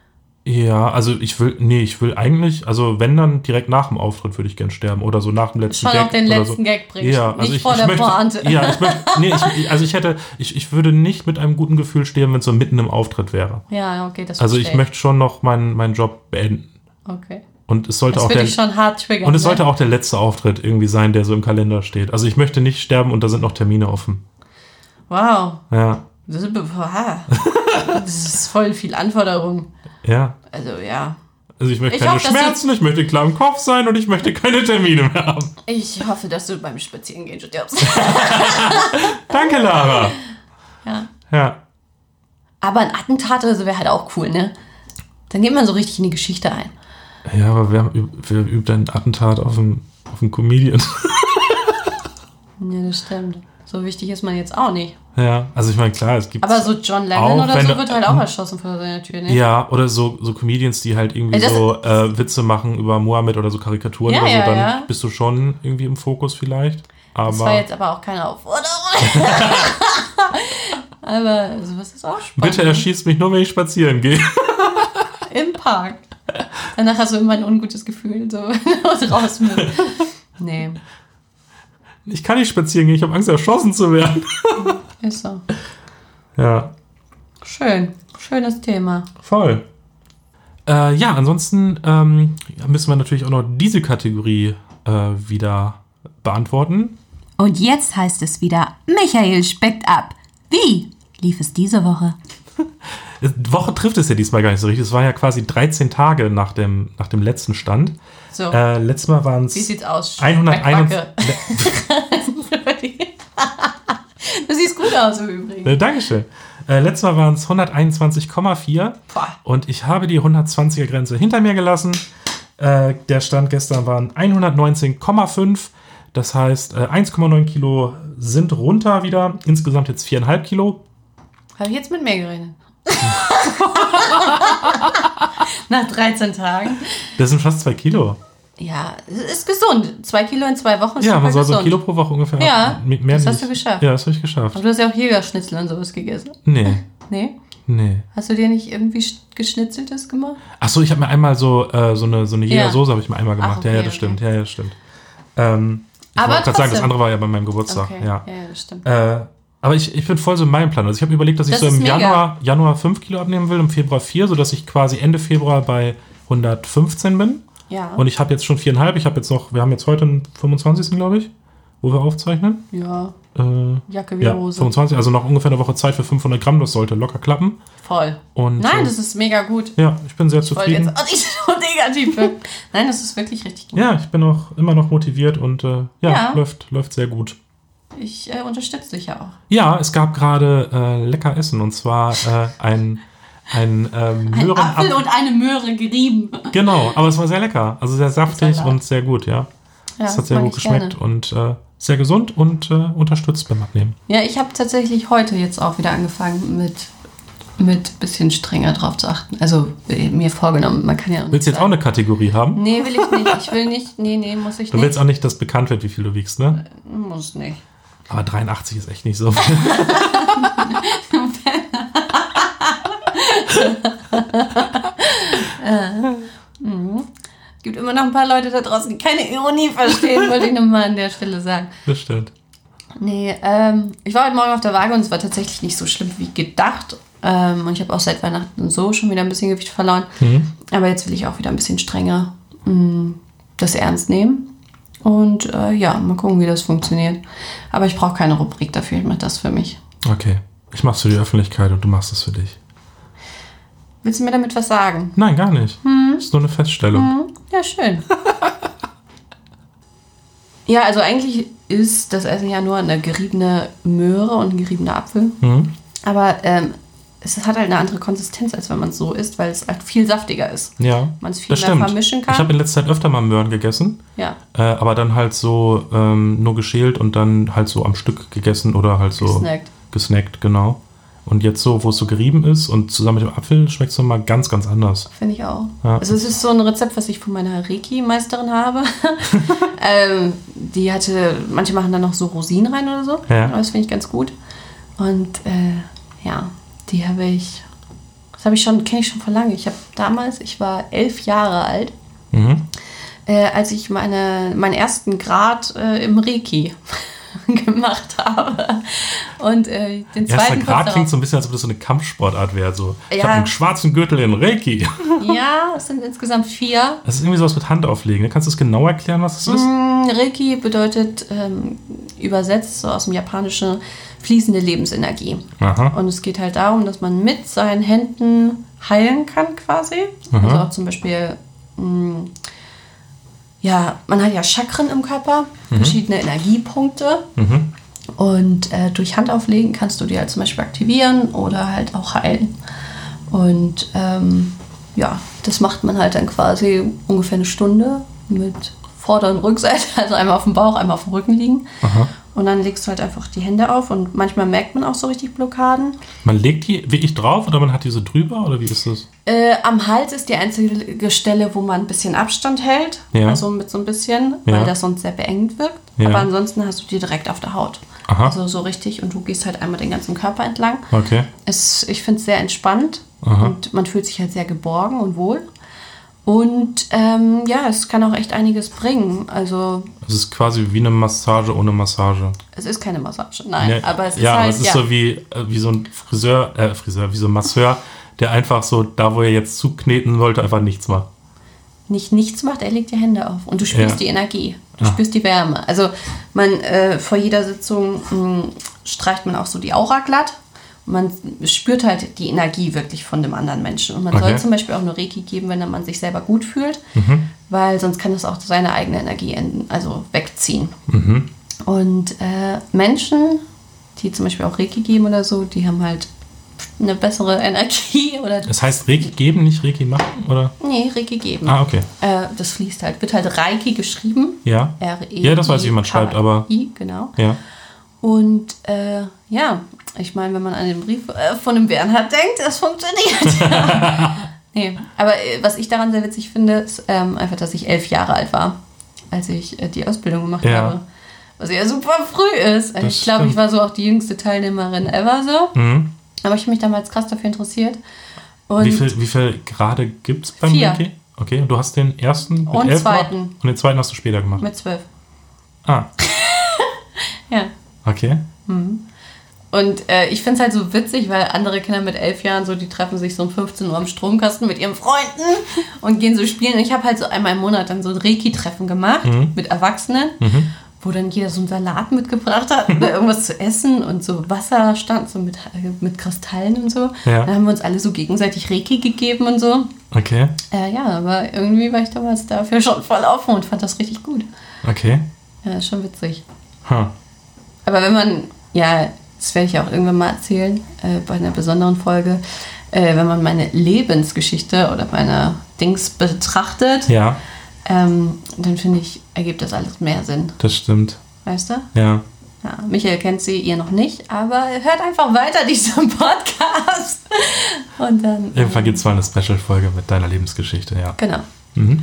Ja, also ich will, nee, ich will eigentlich, also wenn dann direkt nach dem Auftritt würde ich gern sterben oder so nach dem letzten Schon Gag. auch den oder letzten so. Gag bringen. Ja, also nicht ich, vor ich der möchte, Pointe. Ja, ich möchte, nee, ich, also ich hätte, ich, ich würde nicht mit einem guten Gefühl sterben, wenn es so mitten im Auftritt wäre. Ja, okay, das Also verstehe ich möchte schon noch meinen, meinen Job beenden. Okay. Und es sollte Das auch würde der, ich schon hart triggern. und es ne? sollte auch der letzte Auftritt irgendwie sein, der so im Kalender steht. Also ich möchte nicht sterben und da sind noch Termine offen. Wow. Ja. Das ist, boah, das ist voll viel Anforderung. Ja. Also ja. Also ich möchte Ich keine hoffe, dass du- Schmerzen, ich möchte klar im Kopf sein und ich möchte keine Termine mehr haben. Ich hoffe, dass du beim Spazierengehen stirbst. Danke, Lara. Ja. Ja. Aber ein Attentat oder so wäre halt auch cool, ne? Dann geht man so richtig in die Geschichte ein. Ja, aber wer, wer übt ein Attentat auf einen, auf einen Comedian? Ja, das stimmt. So wichtig ist man jetzt auch nicht. Ja, also ich meine, klar, es gibt... Aber so John Lennon Auch oder wenn so du- wird halt auch erschossen vor seiner Tür, ne? Ja, oder so, so Comedians, die halt irgendwie Ey, das- so äh, Witze machen über Mohammed oder so Karikaturen Ja, oder so, ja, dann ja. bist du schon irgendwie im Fokus vielleicht. Aber Das war jetzt aber auch keine Aufforderung. Aber sowas ist auch spannend. bitte erschießt mich nur, wenn ich spazieren gehe. Im Park. Danach hast du immer ein ungutes Gefühl, so wenn du raus musst. Nee, Ich kann nicht spazieren gehen, ich habe Angst, erschossen zu werden. ist so. Ja, Schön. Schönes Thema. voll. Äh, ja, ansonsten ähm, müssen wir natürlich auch noch diese Kategorie äh, wieder beantworten. Und jetzt heißt es wieder, Michael speckt ab. Wie lief es diese Woche? Die Woche trifft es ja diesmal gar nicht so richtig. Es war ja quasi dreizehn Tage nach dem, nach dem letzten Stand. So, Äh, letztes Mal waren es wie sieht's aus? hunderteinundzwanzig. Speckbacke. Du siehst gut aus im Übrigen. Äh, Dankeschön. Äh, letztes Mal waren es hunderteinundzwanzig Komma vier Boah. und ich habe die hundertzwanziger-Grenze hinter mir gelassen. Äh, der Stand gestern waren hundertneunzehn Komma fünf. Das heißt, äh, eins Komma neun Kilo sind runter wieder. Insgesamt jetzt vier Komma fünf Kilo. Habe ich jetzt mit mehr gerechnet? Nach dreizehn Tagen. Das sind fast zwei Kilo. Ja, es ist gesund. Zwei Kilo in zwei Wochen ist Ja, super man soll so ein gesund. Kilo pro Woche ungefähr Ja, haben. Mehr das hast nicht. du geschafft. Ja, das habe ich geschafft. Aber du hast ja auch Jägerschnitzel und sowas gegessen. Nee, Nee? nee. Hast du dir nicht irgendwie sch- geschnitzeltes gemacht? Achso, ich habe mir einmal so, äh, so eine, so eine Ja. Jägersoße habe ich mir einmal gemacht. Ach, ja, ja, okay, das okay. stimmt. Ja, ja, das stimmt. Ähm, ich Aber wollte gerade sagen, das trotzdem. andere war ja bei meinem Geburtstag. Okay, Ja. ja, ja, das stimmt. Äh, aber ich, ich bin voll so in meinem Plan. Also ich habe überlegt, dass ich Das so ist im mega. Januar, Januar fünf Kilo abnehmen will, im Februar vier, sodass ich quasi Ende Februar bei hundertfünfzehn bin. Ja. Und ich habe jetzt schon viereinhalb. Ich habe jetzt noch, wir haben jetzt heute den fünfundzwanzigsten glaube ich, wo wir aufzeichnen. ja, Äh, Jacke wie ja, Hose. fünfundzwanzig, also noch ungefähr eine Woche Zeit für fünfhundert Gramm. Das sollte locker klappen. Voll. Und, Nein, äh, das ist mega gut. ja, ich bin sehr Ich wollte zufrieden. jetzt auch nicht so negativ wirken. Nein, das ist wirklich richtig gut. Ja, ich bin auch immer noch motiviert und äh, ja, Ja. Läuft, läuft sehr gut. Ich äh, unterstütze dich ja auch. Ja, es gab gerade äh, lecker Essen und zwar äh, ein, ein ähm, Ein Möhren Apfel und eine Möhre gerieben. Genau, aber es war sehr lecker. Also sehr saftig Salat. und sehr gut, ja. Ja, Es hat sehr mag gut ich geschmeckt gerne. und äh, sehr gesund und äh, unterstützt beim Abnehmen. Ja, ich habe tatsächlich heute jetzt auch wieder angefangen mit mit bisschen strenger drauf zu achten. Also äh, mir vorgenommen, man kann ja... Willst du jetzt auch eine Kategorie haben? Nee, will ich nicht. Ich will nicht. Nee, nee, muss ich Du nicht. willst auch nicht, dass bekannt wird, wie viel du wiegst, ne? Muss nicht. Aber dreiundachtzig ist echt nicht so viel. Es gibt immer noch ein paar Leute da draußen, die keine Ironie verstehen, wollte ich nochmal an der Stelle sagen. Das stimmt. Nee, ähm, ich war heute Morgen auf der Waage und es war tatsächlich nicht so schlimm wie gedacht. Ähm, und ich habe auch seit Weihnachten so schon wieder ein bisschen Gewicht verloren. Mhm. Aber jetzt will ich auch wieder ein bisschen strenger mh, das ernst nehmen. Und äh, ja, mal gucken, wie das funktioniert. Aber ich brauche keine Rubrik dafür, ich mache das für mich. Okay. Ich mach's für die Öffentlichkeit und du machst es für dich. Willst du mir damit was sagen? Nein, gar nicht. Das ist nur eine Feststellung. Hm, ja, schön. Ja, also eigentlich ist das Essen ja nur eine geriebene Möhre und ein geriebener Apfel. Mhm. Aber ähm, es hat halt eine andere Konsistenz, als wenn man es so isst, weil es halt viel saftiger ist. Ja, Man es viel das mehr stimmt. vermischen kann. Ich habe in letzter Zeit öfter mal Möhren gegessen. Ja, Äh, aber dann halt so ähm, nur geschält und dann halt so am Stück gegessen oder halt so Gesnackt. gesnackt, genau. Und jetzt so, wo es so gerieben ist und zusammen mit dem Apfel schmeckt es nochmal ganz, ganz anders. finde ich auch. Ja. Also es ist so ein Rezept, was ich von meiner Reiki-Meisterin habe. ähm, die hatte, manche machen da noch so Rosinen rein oder so. Ja. Aber das finde ich ganz gut. Und äh, ja, die habe ich Das habe ich schon, kenne ich schon vor lange. Ich habe damals, ich war elf Jahre alt, Mhm. äh, als ich meine, meinen ersten Grad äh, im Reiki gemacht habe. Und äh, den Erster zweiten Grad kurz klingt so ein bisschen, als ob das so eine Kampfsportart wäre. So, ich Ja. habe einen schwarzen Gürtel in Reiki. darauf. Ja, es sind insgesamt vier. Das ist irgendwie sowas mit Hand auflegen. Kannst du es genau erklären, was das ist? Mm, Reiki bedeutet ähm, übersetzt so aus dem Japanischen fließende Lebensenergie. Aha. Und es geht halt darum, dass man mit seinen Händen heilen kann quasi. Aha. Also auch zum Beispiel, mh, ja, man hat ja Chakren im Körper, verschiedene Energiepunkte. Mhm. Und äh, durch Handauflegen kannst du die halt zum Beispiel aktivieren oder halt auch heilen. Und ähm, ja, das macht man halt dann quasi ungefähr eine Stunde mit Vorder- und Rückseite, also einmal auf dem Bauch, einmal auf dem Rücken liegen. Aha. Und dann legst du halt einfach die Hände auf und manchmal merkt man auch so richtig Blockaden. Man legt die wirklich drauf oder man hat die so drüber oder wie ist das? Äh, am Hals ist die einzige Stelle, wo man ein bisschen Abstand hält. Ja. Also mit so ein bisschen, Ja. weil das sonst sehr beengt wirkt. Ja. Aber ansonsten hast du die direkt auf der Haut. Aha. Also so richtig und du gehst halt einmal den ganzen Körper entlang. Okay. Es, ich finde es sehr entspannt Aha. und man fühlt sich halt sehr geborgen und wohl. Und ähm, ja, es kann auch echt einiges bringen. Also Es ist quasi wie eine Massage ohne Massage. es ist keine Massage, nein. Ne? Aber es ist ja, halt, aber es ist ja. so wie, äh, wie so ein Friseur, äh, Friseur, wie so ein Masseur, der einfach so, da wo er jetzt zukneten wollte, einfach nichts macht. nicht nichts macht, er legt die Hände auf und du spürst Ja. die Energie, du Ah. spürst die Wärme. Also man äh, vor jeder Sitzung mh, streicht man auch so die Aura glatt und man spürt halt die Energie wirklich von dem anderen Menschen. Und man Okay. soll zum Beispiel auch nur Reiki geben, wenn man sich selber gut fühlt, Mhm. weil sonst kann das auch seine eigene Energie in, also wegziehen. Mhm. Und äh, Menschen, die zum Beispiel auch Reiki geben oder so, die haben halt eine bessere Energie oder Das heißt Reiki geben, nicht Reiki machen, oder? nee, Reiki geben. Ah, okay. Äh, das fließt halt, wird halt Reiki geschrieben. Ja. R E Ja, das weiß ich, wie man schreibt, aber- I, genau. Ja. Und äh, ja, ich meine, wenn man an den Brief äh, von dem Bernhard denkt, das funktioniert. Nee, aber äh, was ich daran sehr witzig finde, ist ähm, einfach, dass ich elf Jahre alt war, als ich äh, die Ausbildung gemacht Ja. habe. Was ja super früh ist. Also Das ich glaube, stimmt. ich war so auch die jüngste Teilnehmerin ever so. Mhm. Aber ich habe mich damals krass dafür interessiert. Und Wie viel, wie viel Grade gibt es beim Vier. Reiki? Okay, und du hast den ersten mit Und elf gemacht? zweiten. Und den zweiten hast du später gemacht? mit zwölf. Ah, Ja. okay. Und äh, ich finde es halt so witzig, weil andere Kinder mit elf Jahren so, die treffen sich so um fünfzehn Uhr am Stromkasten mit ihren Freunden und gehen so spielen. Und ich habe halt so einmal im Monat dann so ein Reiki-Treffen gemacht Mhm. mit Erwachsenen, wo dann jeder so einen Salat mitgebracht hat oder irgendwas zu essen und so Wasser stand so mit, mit Kristallen und so. Ja. Dann haben wir uns alle so gegenseitig Reiki gegeben und so. Okay, Äh, ja, aber irgendwie war ich damals dafür schon voll offen und fand das richtig gut. okay. Ja, ist schon witzig. Huh. Aber wenn man, ja, das werde ich auch irgendwann mal erzählen, äh, bei einer besonderen Folge, äh, wenn man meine Lebensgeschichte oder meine Dings betrachtet, Ja, ähm, dann finde ich, ergibt das alles mehr Sinn. das stimmt. Weißt du? Ja. Ja, Michael kennt sie, ihr noch nicht, aber hört einfach weiter diesen Podcast. Und dann. Irgendwann ähm, gibt es mal eine Special-Folge mit deiner Lebensgeschichte, ja. Genau. Mhm.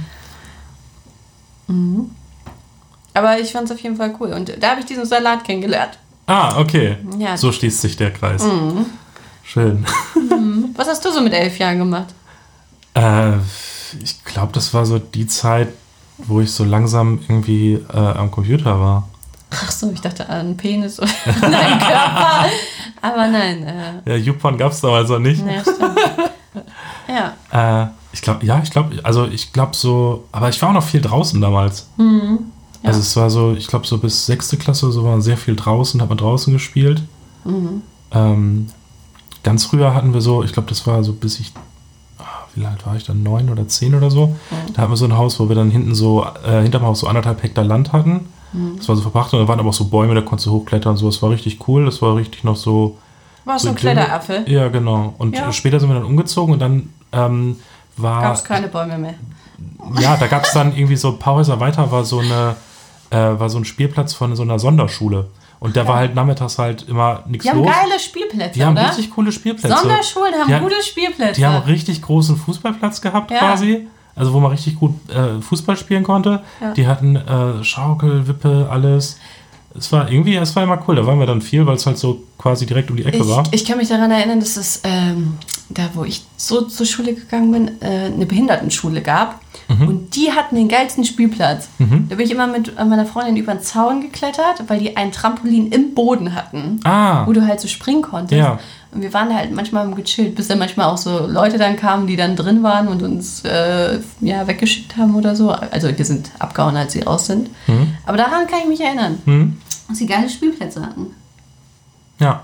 Aber ich fand es auf jeden Fall cool. Und da habe ich diesen Salat kennengelernt. Ah, okay. Ja. So schließt sich der Kreis. Schön. Was hast du so mit elf Jahren gemacht? Äh, ich glaube, das war so die Zeit, wo ich so langsam irgendwie äh, am Computer war. Ach so, ich dachte an Penis oder an deinen Körper. Aber nein. Äh, Ja, YouPorn gab es damals noch nicht. ja, stimmt. Ja. Äh, ich glaube, ja, ich glaube, also ich glaube so, aber ich war auch noch viel draußen damals. Ja. Also es war so, ich glaube so bis sechste Klasse so war man sehr viel draußen, hat man draußen gespielt. Ähm, ganz früher hatten wir so, ich glaube das war so bis ich, ah, wie alt war ich dann, neun oder zehn oder so. Da hatten wir so ein Haus, wo wir dann hinten so, äh, hinterm Haus so anderthalb Hektar Land hatten. Das war so verpachtet und da waren aber auch so Bäume, da konntest du hochklettern und so. Das war richtig cool, das war richtig noch so... War so ein Idylle. Kletteraffe. Ja, genau. Und Ja. später sind wir dann umgezogen und dann ähm, war... Gab es keine Bäume mehr. Ja, da gab es dann irgendwie so ein paar Häuser weiter, war so eine äh, war so ein Spielplatz von so einer Sonderschule. Und der war halt nachmittags halt immer nichts Die haben los. geile Spielplätze, Die haben oder? richtig coole Spielplätze. Sonderschulen haben Die hat- gute Spielplätze. Die haben einen richtig großen Fußballplatz gehabt Ja. quasi. Also wo man richtig gut äh, Fußball spielen konnte. Ja. Die hatten äh, Schaukel, Wippe, alles. Es war irgendwie, es war immer cool. Da waren wir dann viel, weil es halt so quasi direkt um die Ecke war. Ich, ich kann mich daran erinnern, dass es ähm, da wo ich so zur Schule gegangen bin, äh, eine Behindertenschule gab. Mhm. Und die hatten den geilsten Spielplatz. Mhm. Da bin ich immer mit meiner Freundin über den Zaun geklettert, weil die ein Trampolin im Boden hatten, Ah. wo du halt so springen konntest. Ja. Und wir waren da halt manchmal gechillt, bis dann manchmal auch so Leute dann kamen, die dann drin waren und uns äh, ja, weggeschickt haben oder so. Also die sind abgehauen, als sie raus sind. Mhm. Aber daran kann ich mich erinnern, Mhm. dass sie geile Spielplätze hatten. Ja.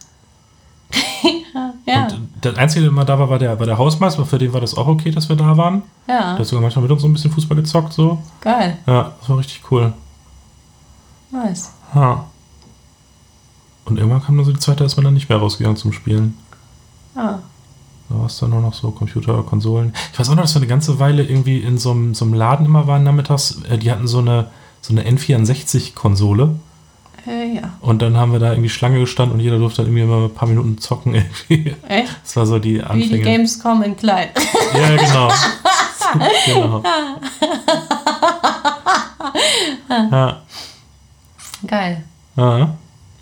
Ja, Und der Einzige, der immer da war, war der, war der Hausmeister. Für den war das auch okay, dass wir da waren. ja, Der hat sogar manchmal mit uns so ein bisschen Fußball gezockt. So. geil, Ja, das war richtig cool. nice. Ja. Und irgendwann kam dann so die Zeit, da ist man dann nicht mehr rausgegangen zum Spielen. Ah. Da war es dann nur noch so Computer, Konsolen. Ich weiß auch noch, dass wir eine ganze Weile irgendwie in so einem, so einem Laden immer waren nachmittags. Äh, Die hatten so eine, so eine N vierundsechzig-Konsole. Äh, ja. Und dann haben wir da irgendwie Schlange gestanden und jeder durfte dann irgendwie immer ein paar Minuten zocken. Irgendwie. Echt? Das war so die Wie die Anfänge. Gamescom in klein. Ja, genau. Genau. Ja. Geil. Ja.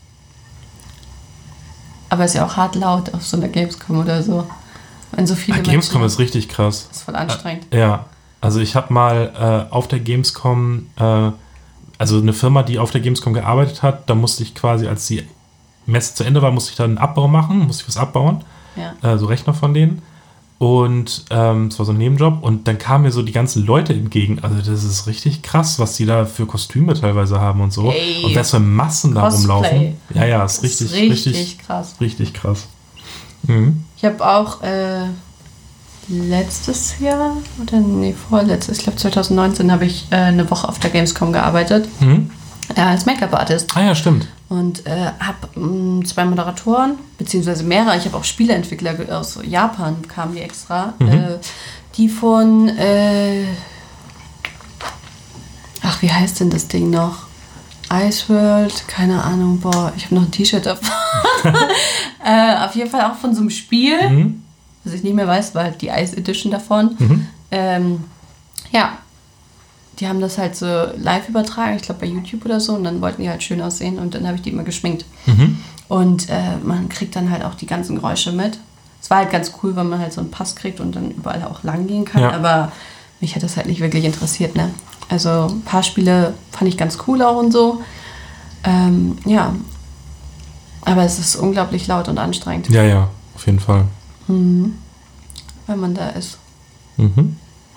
Aber ist ja auch hart laut auf so einer Gamescom oder so. Wenn so viele Ah, Gamescom Menschen- ist richtig krass. Das ist voll anstrengend. Ja, also ich habe mal äh, auf der Gamescom, äh, also eine Firma, die auf der Gamescom gearbeitet hat, da musste ich quasi, als die Messe zu Ende war, musste ich dann einen Abbau machen, musste ich was abbauen, Ja. äh, so Rechner von denen. Und ähm, das war so ein Nebenjob. Und dann kamen mir so die ganzen Leute entgegen. Also das ist richtig krass, was die da für Kostüme teilweise haben und so. Ey. Und was für Massen da Cosplay. rumlaufen. Ja, ja, ist Das richtig, ist richtig, richtig, krass. richtig krass. Mhm. Ich habe auch äh, letztes Jahr, oder nee, vorletztes, ich glaube zwanzig neunzehn, habe ich äh, eine Woche auf der Gamescom gearbeitet. Mhm. Äh, als Make-up-Artist. Ah ja, stimmt. Und äh, habe zwei Moderatoren, beziehungsweise mehrere. Ich habe auch Spieleentwickler ge- aus Japan, kamen die extra. Mhm. Äh, die von, äh, ach, wie heißt denn das Ding noch? Ice World, keine Ahnung, boah, ich habe noch ein T-Shirt davon. äh, auf jeden Fall auch von so einem Spiel, Mhm. was ich nicht mehr weiß, war halt die Ice Edition davon. Mhm. Ähm, ja, die haben das halt so live übertragen, ich glaube bei YouTube oder so, und dann wollten die halt schön aussehen und dann habe ich die immer geschminkt. Mhm. Und äh, man kriegt dann halt auch die ganzen Geräusche mit. Es war halt ganz cool, weil man halt so einen Pass kriegt und dann überall auch lang gehen kann, Ja. aber mich hat das halt nicht wirklich interessiert, ne? Also ein paar Spiele fand ich ganz cool auch und so. Ähm, ja, aber es ist unglaublich laut und anstrengend, Ja, ja, auf jeden Fall. wenn man da ist. Mhm.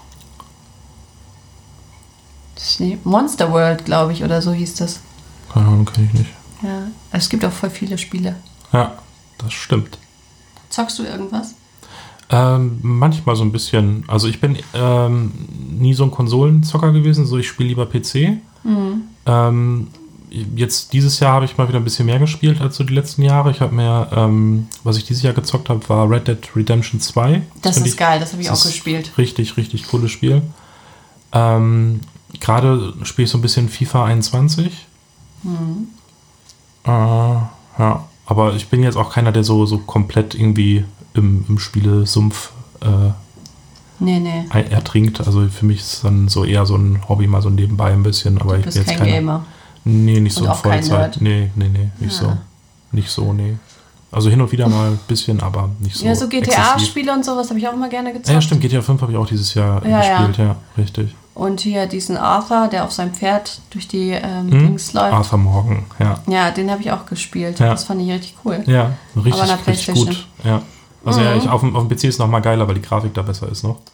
Das ist nee, Monster World, glaube ich, oder so hieß das. Keine Ahnung, kenne ich nicht. Ja, es gibt auch voll viele Spiele. Ja, das stimmt. Zockst du irgendwas? Ähm, manchmal so ein bisschen. Also ich bin ähm, nie so ein Konsolenzocker gewesen, so ich spiele lieber P C. Mhm. Ähm, jetzt dieses Jahr habe ich mal wieder ein bisschen mehr gespielt als so die letzten Jahre. Ich habe mehr, ähm, was ich dieses Jahr gezockt habe, war Red Dead Redemption zwei. Das find ist ich, geil, das habe ich das auch ist gespielt. Richtig, richtig cooles Spiel. Ähm, Gerade spiele ich so ein bisschen FIFA einundzwanzig. Mhm. Äh, ja, aber ich bin jetzt auch keiner, der so, so komplett irgendwie im, im Spielesumpf äh, Nee, nee, ein- ertrinkt. Also für mich ist es dann so eher so ein Hobby, mal so nebenbei ein bisschen. Aber du ich bist bin jetzt kein keiner. Gamer. Nee, nicht so Und in auch kein Vollzeit. Nerd. Nee, nee, nee, nicht Ja. so. Nicht so, nee. Also hin und wieder mal ein bisschen, aber nicht so. Ja, so G T exzessiv. A-Spiele und sowas habe ich auch immer gerne gezockt. Ja, ja, stimmt. G T A fünf habe ich auch dieses Jahr Ja, gespielt, ja. richtig. Und hier diesen Arthur, der auf seinem Pferd durch die ähm, Hm? Dings läuft. Arthur Morgan, ja. Ja, den habe ich auch gespielt. Ja. Das fand ich richtig cool. Ja, richtig, Aber an der richtig PlayStation. gut. Ja. Also Mhm. ja, ich, auf, dem, auf dem P C ist noch mal geiler, weil die Grafik da besser ist noch.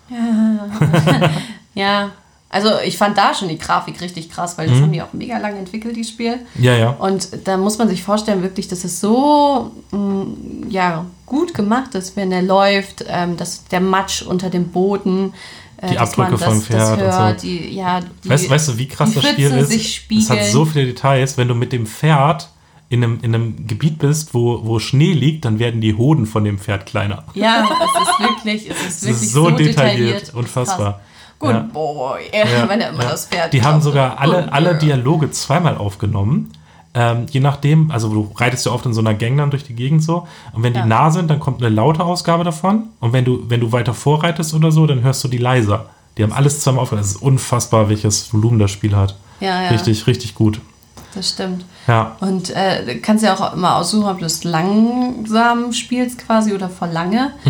Ja, also ich fand da schon die Grafik richtig krass, weil das Mhm. haben die auch mega lange entwickelt, die Spiel. Ja, ja. Und da muss man sich vorstellen, wirklich, dass es so mh, ja, gut gemacht ist, wenn er läuft, ähm, dass der Matsch unter dem Boden, äh, Die dass Abdrücke man das, vom Pferd das und hört, so. die, ja, die, Weißt, weißt du, wie krass die das Spiel Pfützen ist? sich Es hat spiegeln. so viele Details. Wenn du mit dem Pferd in einem, in einem Gebiet bist, wo, wo Schnee liegt, dann werden die Hoden von dem Pferd kleiner. Ja, es ist wirklich, es ist Das wirklich ist so, so detailliert, detailliert. unfassbar. Krass. Gut, Ja. boah, Ja, wenn er immer ja. das Pferd Die haben kauft. sogar alle, Oh, alle ja. Dialoge zweimal aufgenommen. Ähm, je nachdem, also du reitest ja oft in so einer Gang dann durch die Gegend so. Und wenn die Ja. nah sind, dann kommt eine laute Ausgabe davon. Und wenn du, wenn du weiter vorreitest oder so, dann hörst du die leiser. Die haben alles zweimal aufgenommen. Es ist unfassbar, welches Volumen das Spiel hat. Ja, ja, Richtig, richtig gut. das stimmt. Ja. Und äh, du kannst ja auch immer aussuchen, ob du es langsam spielst quasi oder vor lange. Mhm.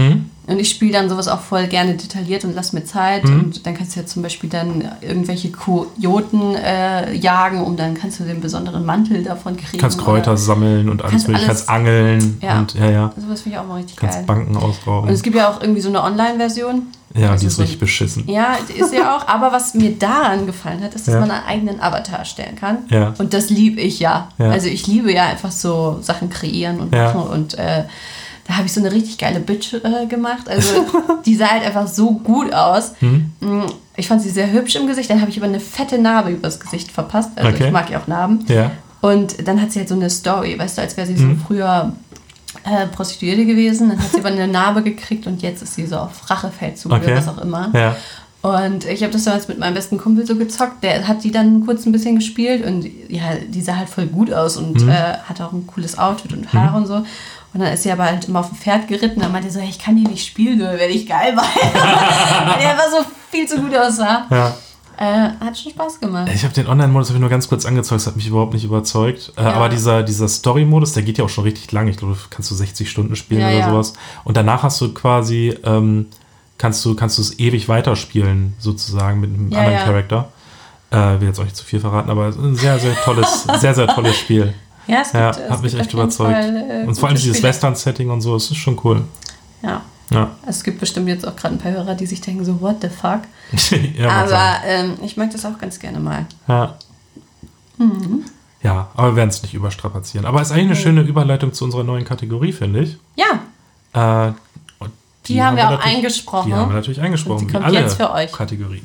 Und ich spiele dann sowas auch voll gerne detailliert und lass mir Zeit. Mhm. Und dann kannst du ja zum Beispiel dann irgendwelche Kojoten äh, jagen, um dann kannst du den besonderen Mantel davon kriegen. Kannst Kräuter sammeln und alles mögliche. Kannst angeln. Ja, und, ja, ja. sowas finde ich auch mal richtig kannst geil. Kannst Banken ausrauben. Und es gibt ja auch irgendwie so eine Online-Version. Ja, also die ist so richtig beschissen. Ja, ist ja auch. Aber was mir daran gefallen hat, ist, dass ja. man einen eigenen Avatar erstellen kann. Ja. Und das liebe ich ja. ja. Also ich liebe ja einfach so Sachen kreieren und ja. machen. Und äh, da habe ich so eine richtig geile Bitch äh, gemacht. Also die sah halt einfach so gut aus. Hm. Ich fand sie sehr hübsch im Gesicht. Dann habe ich aber eine fette Narbe übers Gesicht verpasst. Also okay. ich mag ja auch Narben. Ja. Und dann hat sie halt so eine Story, weißt du, als wäre sie so hm. früher... Äh, Prostituierte gewesen, dann hat sie aber eine Narbe gekriegt und jetzt ist sie so auf Rachefeldzug okay. oder was auch immer. Ja. Und ich habe das damals mit meinem besten Kumpel so gezockt, der hat die dann kurz ein bisschen gespielt und ja, die sah halt voll gut aus und mhm. äh, hatte auch ein cooles Outfit und Haare mhm. und so. Und dann ist sie aber halt immer auf dem Pferd geritten, dann meinte sie so, hey, ich kann die nicht spielen, nur werde ich geil bei. Weil die einfach so viel zu gut aussah. Ja. Äh, hat schon Spaß gemacht. Ich habe den Online-Modus hab ich nur ganz kurz angezeugt, das hat mich überhaupt nicht überzeugt. Äh, ja. Aber dieser, dieser Story-Modus, der geht ja auch schon richtig lang. Ich glaube, du kannst so sechzig Stunden spielen ja, oder ja. sowas. Und danach hast du quasi, ähm, kannst du kannst du es ewig weiterspielen, sozusagen, mit einem ja, anderen ja. Charakter. Äh, will jetzt auch nicht zu viel verraten, aber es ist ein sehr, sehr tolles, sehr, sehr tolles Spiel. Ja, es gibt, ja, es hat mich gibt echt überzeugt. Fall, äh, und vor allem dieses Western-Setting und so, es ist schon cool. Ja. Ja. Es gibt bestimmt jetzt auch gerade ein paar Hörer, die sich denken so, what the fuck? ja, aber ähm, ich mag das auch ganz gerne mal. Ja. Mhm. Ja, aber wir werden es nicht überstrapazieren. Aber es ist eigentlich eine mhm. schöne Überleitung zu unserer neuen Kategorie, finde ich. Ja. Äh, die, die haben wir auch eingesprochen. Die haben wir natürlich eingesprochen. Und sie kommt alle jetzt für euch. Kategorien.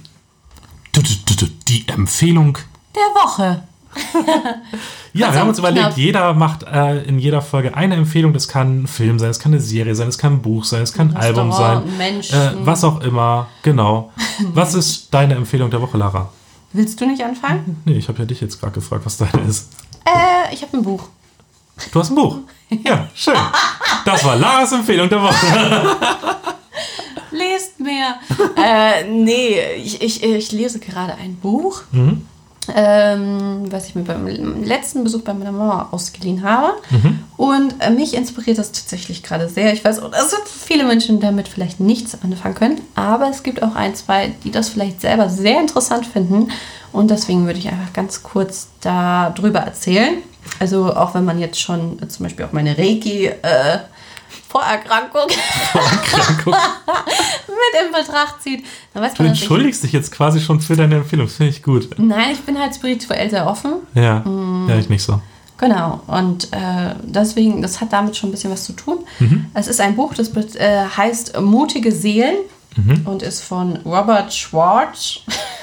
Die Empfehlung der Woche. Ja, wir haben uns überlegt, knapp. jeder macht äh, in jeder Folge eine Empfehlung. Das kann ein Film sein, es kann eine Serie sein, es kann ein Buch sein, es kann ein Album sein. Menschen. Äh, was auch immer, genau. Was ist deine Empfehlung der Woche, Lara? Willst du nicht anfangen? Nee, ich habe ja dich jetzt gerade gefragt, was deine ist. Äh, ich habe ein Buch. Du hast ein Buch? Ja, schön. Das war Laras Empfehlung der Woche. Lest mehr. äh, nee, ich, ich, ich lese gerade ein Buch. Mhm. Ähm, was ich mir beim letzten Besuch bei meiner Mama ausgeliehen habe. Mhm. Und äh, mich inspiriert das tatsächlich gerade sehr. Ich weiß, dass viele Menschen damit vielleicht nichts anfangen können, aber es gibt auch ein, zwei, die das vielleicht selber sehr interessant finden. Und deswegen würde ich einfach ganz kurz darüber erzählen. Also auch wenn man jetzt schon äh, zum Beispiel auch meine Reiki äh, Vorerkrankung, Vorerkrankung. mit in Betracht zieht. Dann weiß du man, entschuldigst dich jetzt quasi schon für deine Empfehlung. Das finde ich gut. Nein, ich bin halt spirituell sehr offen. Ja, mm. ja, ich nicht so. Genau, und äh, deswegen, das hat damit schon ein bisschen was zu tun. Mhm. Es ist ein Buch, das äh, heißt Mutige Seelen mhm. und ist von Robert Schwartz.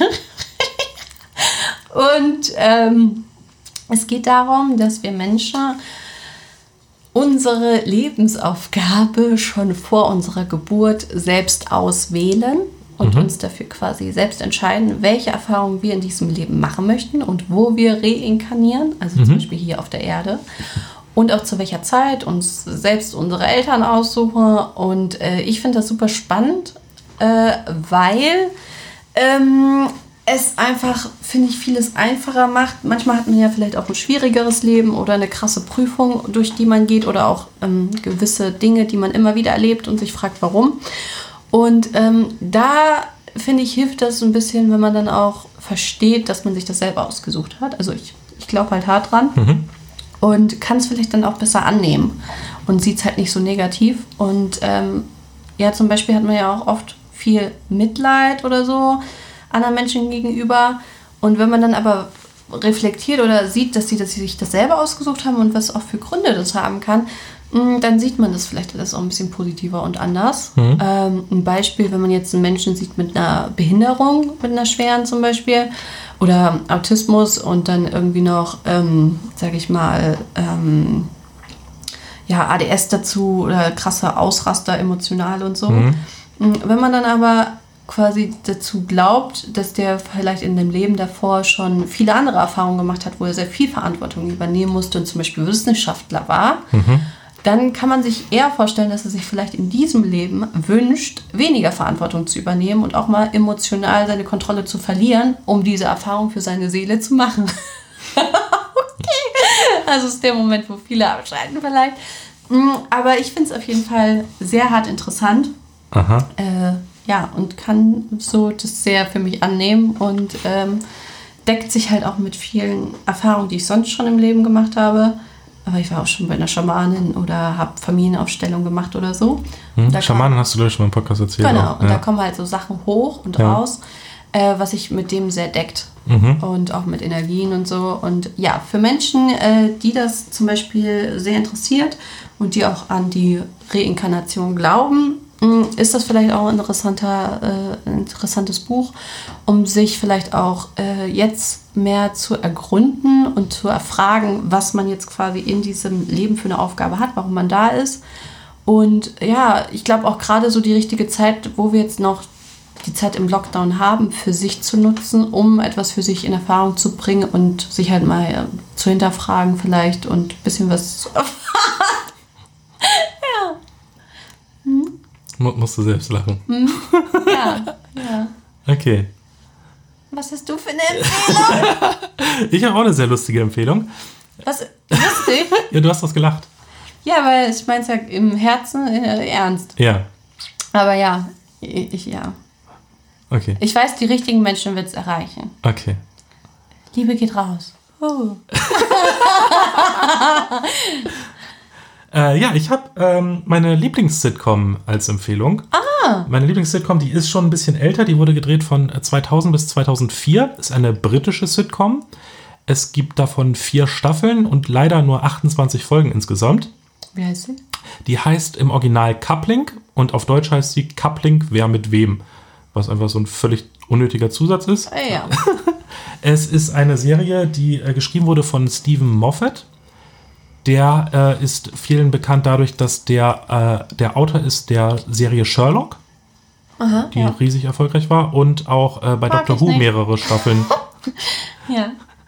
Und ähm, es geht darum, dass wir Menschen unsere Lebensaufgabe schon vor unserer Geburt selbst auswählen und mhm. uns dafür quasi selbst entscheiden, welche Erfahrungen wir in diesem Leben machen möchten und wo wir reinkarnieren, also mhm. zum Beispiel hier auf der Erde. Und auch zu welcher Zeit uns selbst unsere Eltern aussuchen. Und äh, ich finde das super spannend, äh, weil ähm, es einfach, finde ich, vieles einfacher macht. Manchmal hat man ja vielleicht auch ein schwierigeres Leben oder eine krasse Prüfung, durch die man geht oder auch ähm, gewisse Dinge, die man immer wieder erlebt und sich fragt, warum. Und ähm, da, finde ich, hilft das so ein bisschen, wenn man dann auch versteht, dass man sich das selber ausgesucht hat. Also ich, ich glaube halt hart dran mhm. und kann es vielleicht dann auch besser annehmen und sieht es halt nicht so negativ. Und ähm, ja, zum Beispiel hat man ja auch oft viel Mitleid oder so anderen Menschen gegenüber. Und wenn man dann aber reflektiert oder sieht, dass sie, dass sie sich das selber ausgesucht haben und was auch für Gründe das haben kann, dann sieht man das vielleicht alles auch ein bisschen positiver und anders. Mhm. Ähm, ein Beispiel, wenn man jetzt einen Menschen sieht mit einer Behinderung, mit einer schweren zum Beispiel, oder Autismus und dann irgendwie noch, ähm, sag ich mal, ähm, ja, A D S dazu oder krasse Ausraster, emotional und so. Mhm. Wenn man dann aber quasi dazu glaubt, dass der vielleicht in dem Leben davor schon viele andere Erfahrungen gemacht hat, wo er sehr viel Verantwortung übernehmen musste und zum Beispiel Wissenschaftler war, mhm. dann kann man sich eher vorstellen, dass er sich vielleicht in diesem Leben wünscht, weniger Verantwortung zu übernehmen und auch mal emotional seine Kontrolle zu verlieren, um diese Erfahrung für seine Seele zu machen. Okay, also ist der Moment, wo viele abschalten vielleicht. Aber ich finde es auf jeden Fall sehr hart interessant. Aha. Äh, ja, und kann so das sehr für mich annehmen und ähm, deckt sich halt auch mit vielen Erfahrungen, die ich sonst schon im Leben gemacht habe. Aber ich war auch schon bei einer Schamanin oder habe Familienaufstellung gemacht oder so. Hm, Da Schamanen kam- hast du, glaube ich, schon mal im Podcast erzählt. Genau, auch. und Ja. da kommen halt so Sachen hoch und Ja. raus, äh, was sich mit dem sehr deckt. Mhm. Und auch mit Energien und so. Und ja, für Menschen, äh, die das zum Beispiel sehr interessiert und die auch an die Reinkarnation glauben, mh, ist das vielleicht auch ein interessanter, äh, interessantes Buch, um sich vielleicht auch äh, jetzt mehr zu ergründen und zu erfragen, was man jetzt quasi in diesem Leben für eine Aufgabe hat, warum man da ist. Und ja, ich glaube auch gerade so die richtige Zeit, wo wir jetzt noch die Zeit im Lockdown haben, für sich zu nutzen, um etwas für sich in Erfahrung zu bringen und sich halt mal äh, zu hinterfragen vielleicht und ein bisschen was zu erfahren. Mu- musst du selbst lachen. Ja, ja. Okay. Was hast du für eine Empfehlung? Ich habe auch eine sehr lustige Empfehlung. Was, lustig? Ja, du hast was gelacht. Ja, weil ich meine es ja im Herzen äh, ernst. Ja. Aber ja, ich, ich, ja. Okay. Ich weiß, die richtigen Menschen wird es erreichen. Okay. Liebe geht raus. Oh. Äh, ja, ich habe ähm, meine Lieblings-Sitcom als Empfehlung. Ah. Meine Lieblings-Sitcom, die ist schon ein bisschen älter. Die wurde gedreht von zweitausend bis zweitausendvier. Ist eine britische Sitcom. Es gibt davon vier Staffeln und leider nur achtundzwanzig Folgen insgesamt. Wie heißt sie? Die heißt im Original Coupling und auf Deutsch heißt sie Coupling, wer mit wem. Was einfach so ein völlig unnötiger Zusatz ist. Ah, ja. Es ist eine Serie, die äh, geschrieben wurde von Stephen Moffat. Der äh, ist vielen bekannt dadurch, dass der, äh, der Autor ist der Serie Sherlock, Aha, die ja. riesig erfolgreich war, und auch äh, bei Mag Doctor ich Who nicht. mehrere Staffeln. Ja.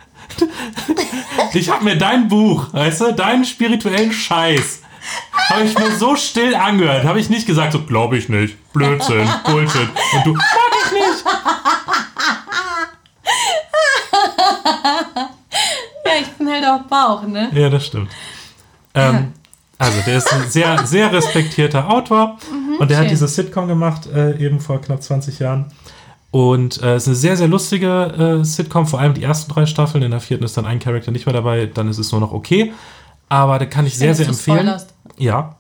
Ich habe mir dein Buch, weißt du, deinen spirituellen Scheiß, habe ich mir so still angehört. Habe ich nicht gesagt, so glaube ich nicht, Blödsinn, Bullshit. Und du, mag ich nicht. Ja, ich bin halt auch Bauch, ne? Ja, das stimmt. Ähm, also, der ist ein sehr, sehr respektierter Autor und der schön. hat diese Sitcom gemacht, äh, eben vor knapp zwanzig Jahren. Und äh, es ist eine sehr, sehr lustige äh, Sitcom, vor allem die ersten drei Staffeln. In der vierten ist dann ein Charakter nicht mehr dabei, dann ist es nur noch okay. Aber da kann ich sehr, Wenn sehr du empfehlen. spoilerst. Ja.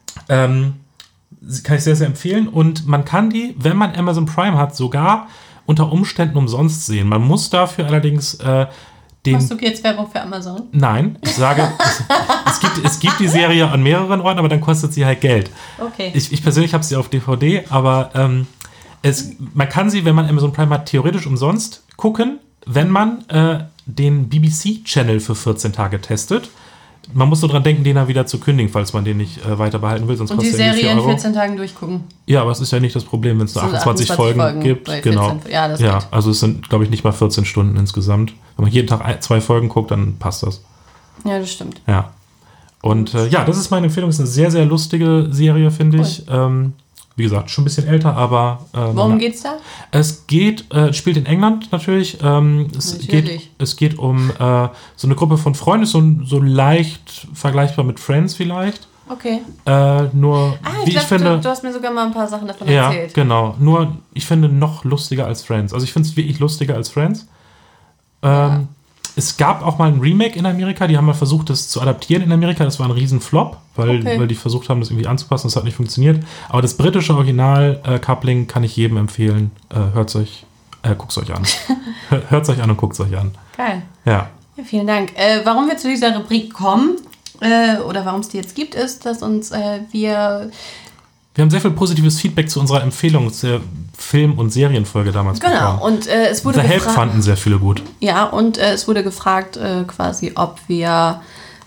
Ähm, kann ich sehr, sehr empfehlen. Und man kann die, wenn man Amazon Prime hat, sogar unter Umständen umsonst sehen. Man muss dafür allerdings äh, den... Machst du jetzt Werbung für Amazon? Nein, ich sage, es, es, gibt, es gibt die Serie an mehreren Orten, aber dann kostet sie halt Geld. Okay. Ich, ich persönlich habe sie auf D V D, aber ähm, es, man kann sie, wenn man Amazon Prime hat, theoretisch umsonst gucken, wenn man äh, den B B C-Channel für vierzehn Tage testet. Man muss nur dran denken, den dann wieder zu kündigen, falls man den nicht äh, weiter behalten will, sonst Und die kostet er irgendwie Serie vier in Euro. vierzehn Tagen durchgucken. Ja, aber es ist ja nicht das Problem, wenn es nur Es sind achtundzwanzig, achtundzwanzig Folgen, Folgen gibt. bei Genau. vierzehn, ja, das ja, geht. also es sind, glaube ich, nicht mal vierzehn Stunden insgesamt. Wenn man jeden Tag ein, zwei Folgen guckt, dann passt das. Ja, das stimmt. Ja. Und äh, ja, das ist meine Empfehlung. Es ist eine sehr, sehr lustige Serie, finde ich. Ähm, wie gesagt, schon ein bisschen älter, aber... Äh, Worum man- geht's da? Es geht, äh, spielt in England natürlich. Ähm, es, Natürlich. Geht, es geht um äh, so eine Gruppe von Freunden, so, so leicht vergleichbar mit Friends vielleicht. Okay. Äh, nur, Ah, wie ich ich glaube, finde... du, du hast mir sogar mal ein paar Sachen davon Ja, erzählt. genau. Nur, ich finde noch lustiger als Friends. Also ich finde es wirklich lustiger als Friends. Ähm, Ja. Es gab auch mal ein Remake in Amerika, die haben mal versucht, das zu adaptieren in Amerika. Das war ein Riesenflop, weil, Okay. weil die versucht haben, das irgendwie anzupassen. Das hat nicht funktioniert. Aber das britische Original äh, Coupling kann ich jedem empfehlen. Äh, hört's euch, äh, guckt's euch an. Hört's euch an und guckt's euch an. Geil. Ja. Ja, vielen Dank. Äh, warum wir zu dieser Rubrik kommen, äh, oder warum es die jetzt gibt, ist, dass uns äh, wir... Wir haben sehr viel positives Feedback zu unserer Empfehlung zur Film- und Serienfolge damals Genau, bekommen. und äh, es wurde The Help gefragt... fanden sehr viele gut. Ja, und äh, es wurde gefragt, äh, quasi, ob wir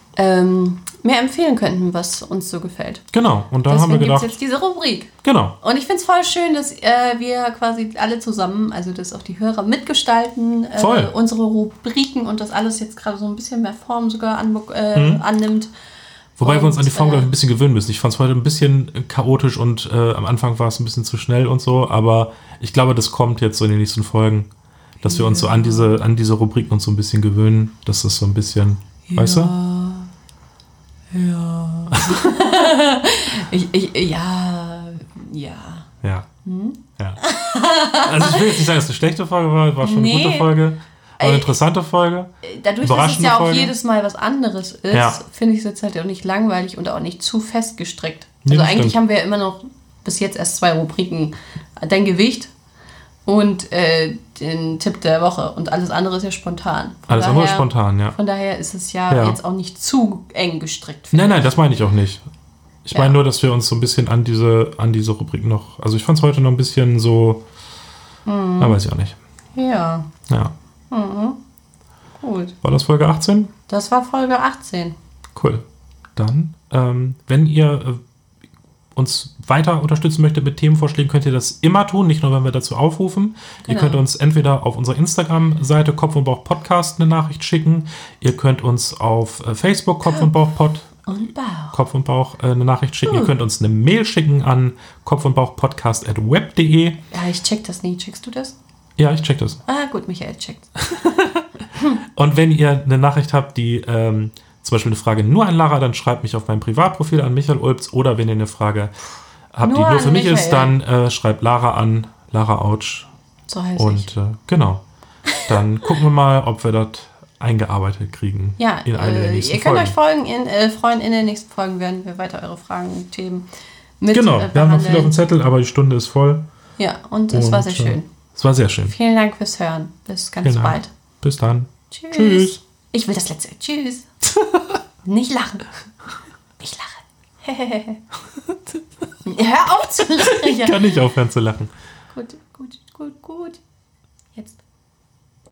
ähm, mehr empfehlen könnten, was uns so gefällt. Genau. Und dann haben wir Deswegen gibt es gedacht, jetzt diese Rubrik. genau. Und ich finde es voll schön, dass äh, wir quasi alle zusammen, also dass auch die Hörer mitgestalten, äh, Voll. unsere Rubriken und das alles jetzt gerade so ein bisschen mehr Form sogar an, äh, Mhm. annimmt. Wobei wir uns an die Form, Und, glaube ich, äh, ein bisschen gewöhnen müssen. Ich fand es heute ein bisschen chaotisch und äh, am Anfang war es ein bisschen zu schnell und so, aber ich glaube, das kommt jetzt so in den nächsten Folgen, dass wir uns so an diese, an diese Rubriken uns so ein bisschen gewöhnen, dass das so ein bisschen, weißt du? Ja. ich, ich, ja, ja. Ja. ja. Also ich will jetzt nicht sagen, dass es eine schlechte Folge war, war schon nee. eine gute Folge. War eine interessante Folge. Dadurch, dass es ja auch Folge. jedes Mal was anderes ist, ja. finde ich es jetzt halt auch nicht langweilig und auch nicht zu festgestrickt. Also nee, eigentlich stimmt. haben wir ja immer noch bis jetzt erst zwei Rubriken. Dein Gewicht und äh, den Tipp der Woche. Und alles andere ist ja spontan. Von alles daher, andere ist spontan, ja. Von daher ist es ja, ja. jetzt auch nicht zu eng gestrickt. Nein, nein, das meine ich auch nicht. Ich ja. meine nur, dass wir uns so ein bisschen an diese, an diese Rubrik noch... Also ich fand es heute noch ein bisschen so... Mhm. Na, weiß ich auch nicht. Ja. Ja. Mhm. Gut. War das Folge achtzehn? Das war Folge achtzehn. Cool. Dann, ähm, wenn ihr äh, uns weiter unterstützen möchtet mit Themenvorschlägen, könnt ihr das immer tun, nicht nur, wenn wir dazu aufrufen. Genau. Ihr könnt uns entweder auf unserer Instagram-Seite Kopf und Bauch Podcast eine Nachricht schicken. Ihr könnt uns auf äh, Facebook Kopf und Bauch Pod und Bauch. Kopf und Bauch äh, eine Nachricht schicken. Hm. Ihr könnt uns eine Mail schicken an kopf und bauch podcast at web punkt de. Ja, ich check das nie. Checkst du das? Ja, ich check das. Ah, gut, Michael checkt. Und wenn ihr eine Nachricht habt, die ähm, zum Beispiel eine Frage nur an Lara, dann schreibt mich auf mein Privatprofil an Michael Ulbz. Oder wenn ihr eine Frage habt, nur die nur für mich Michael. ist, dann äh, schreibt Lara an, Lara Autsch. So heißt Und äh, genau, dann gucken wir mal, ob wir das eingearbeitet kriegen. Ja, in eine äh, der nächsten ihr könnt Folgen. euch folgen in, äh, freuen. In den nächsten Folgen werden wir weiter eure Fragen und Themen mit Genau, äh, wir haben noch viel auf dem Zettel, aber die Stunde ist voll. Ja, und es und, war sehr schön. Äh, es war sehr schön. Vielen Dank fürs Hören. Bis ganz genau. bald. Bis dann. Tschüss. Tschüss. Ich will das letzte. Tschüss. Nicht lachen. Ich lache. Hör auf zu lachen. Ich kann nicht aufhören zu lachen. Gut.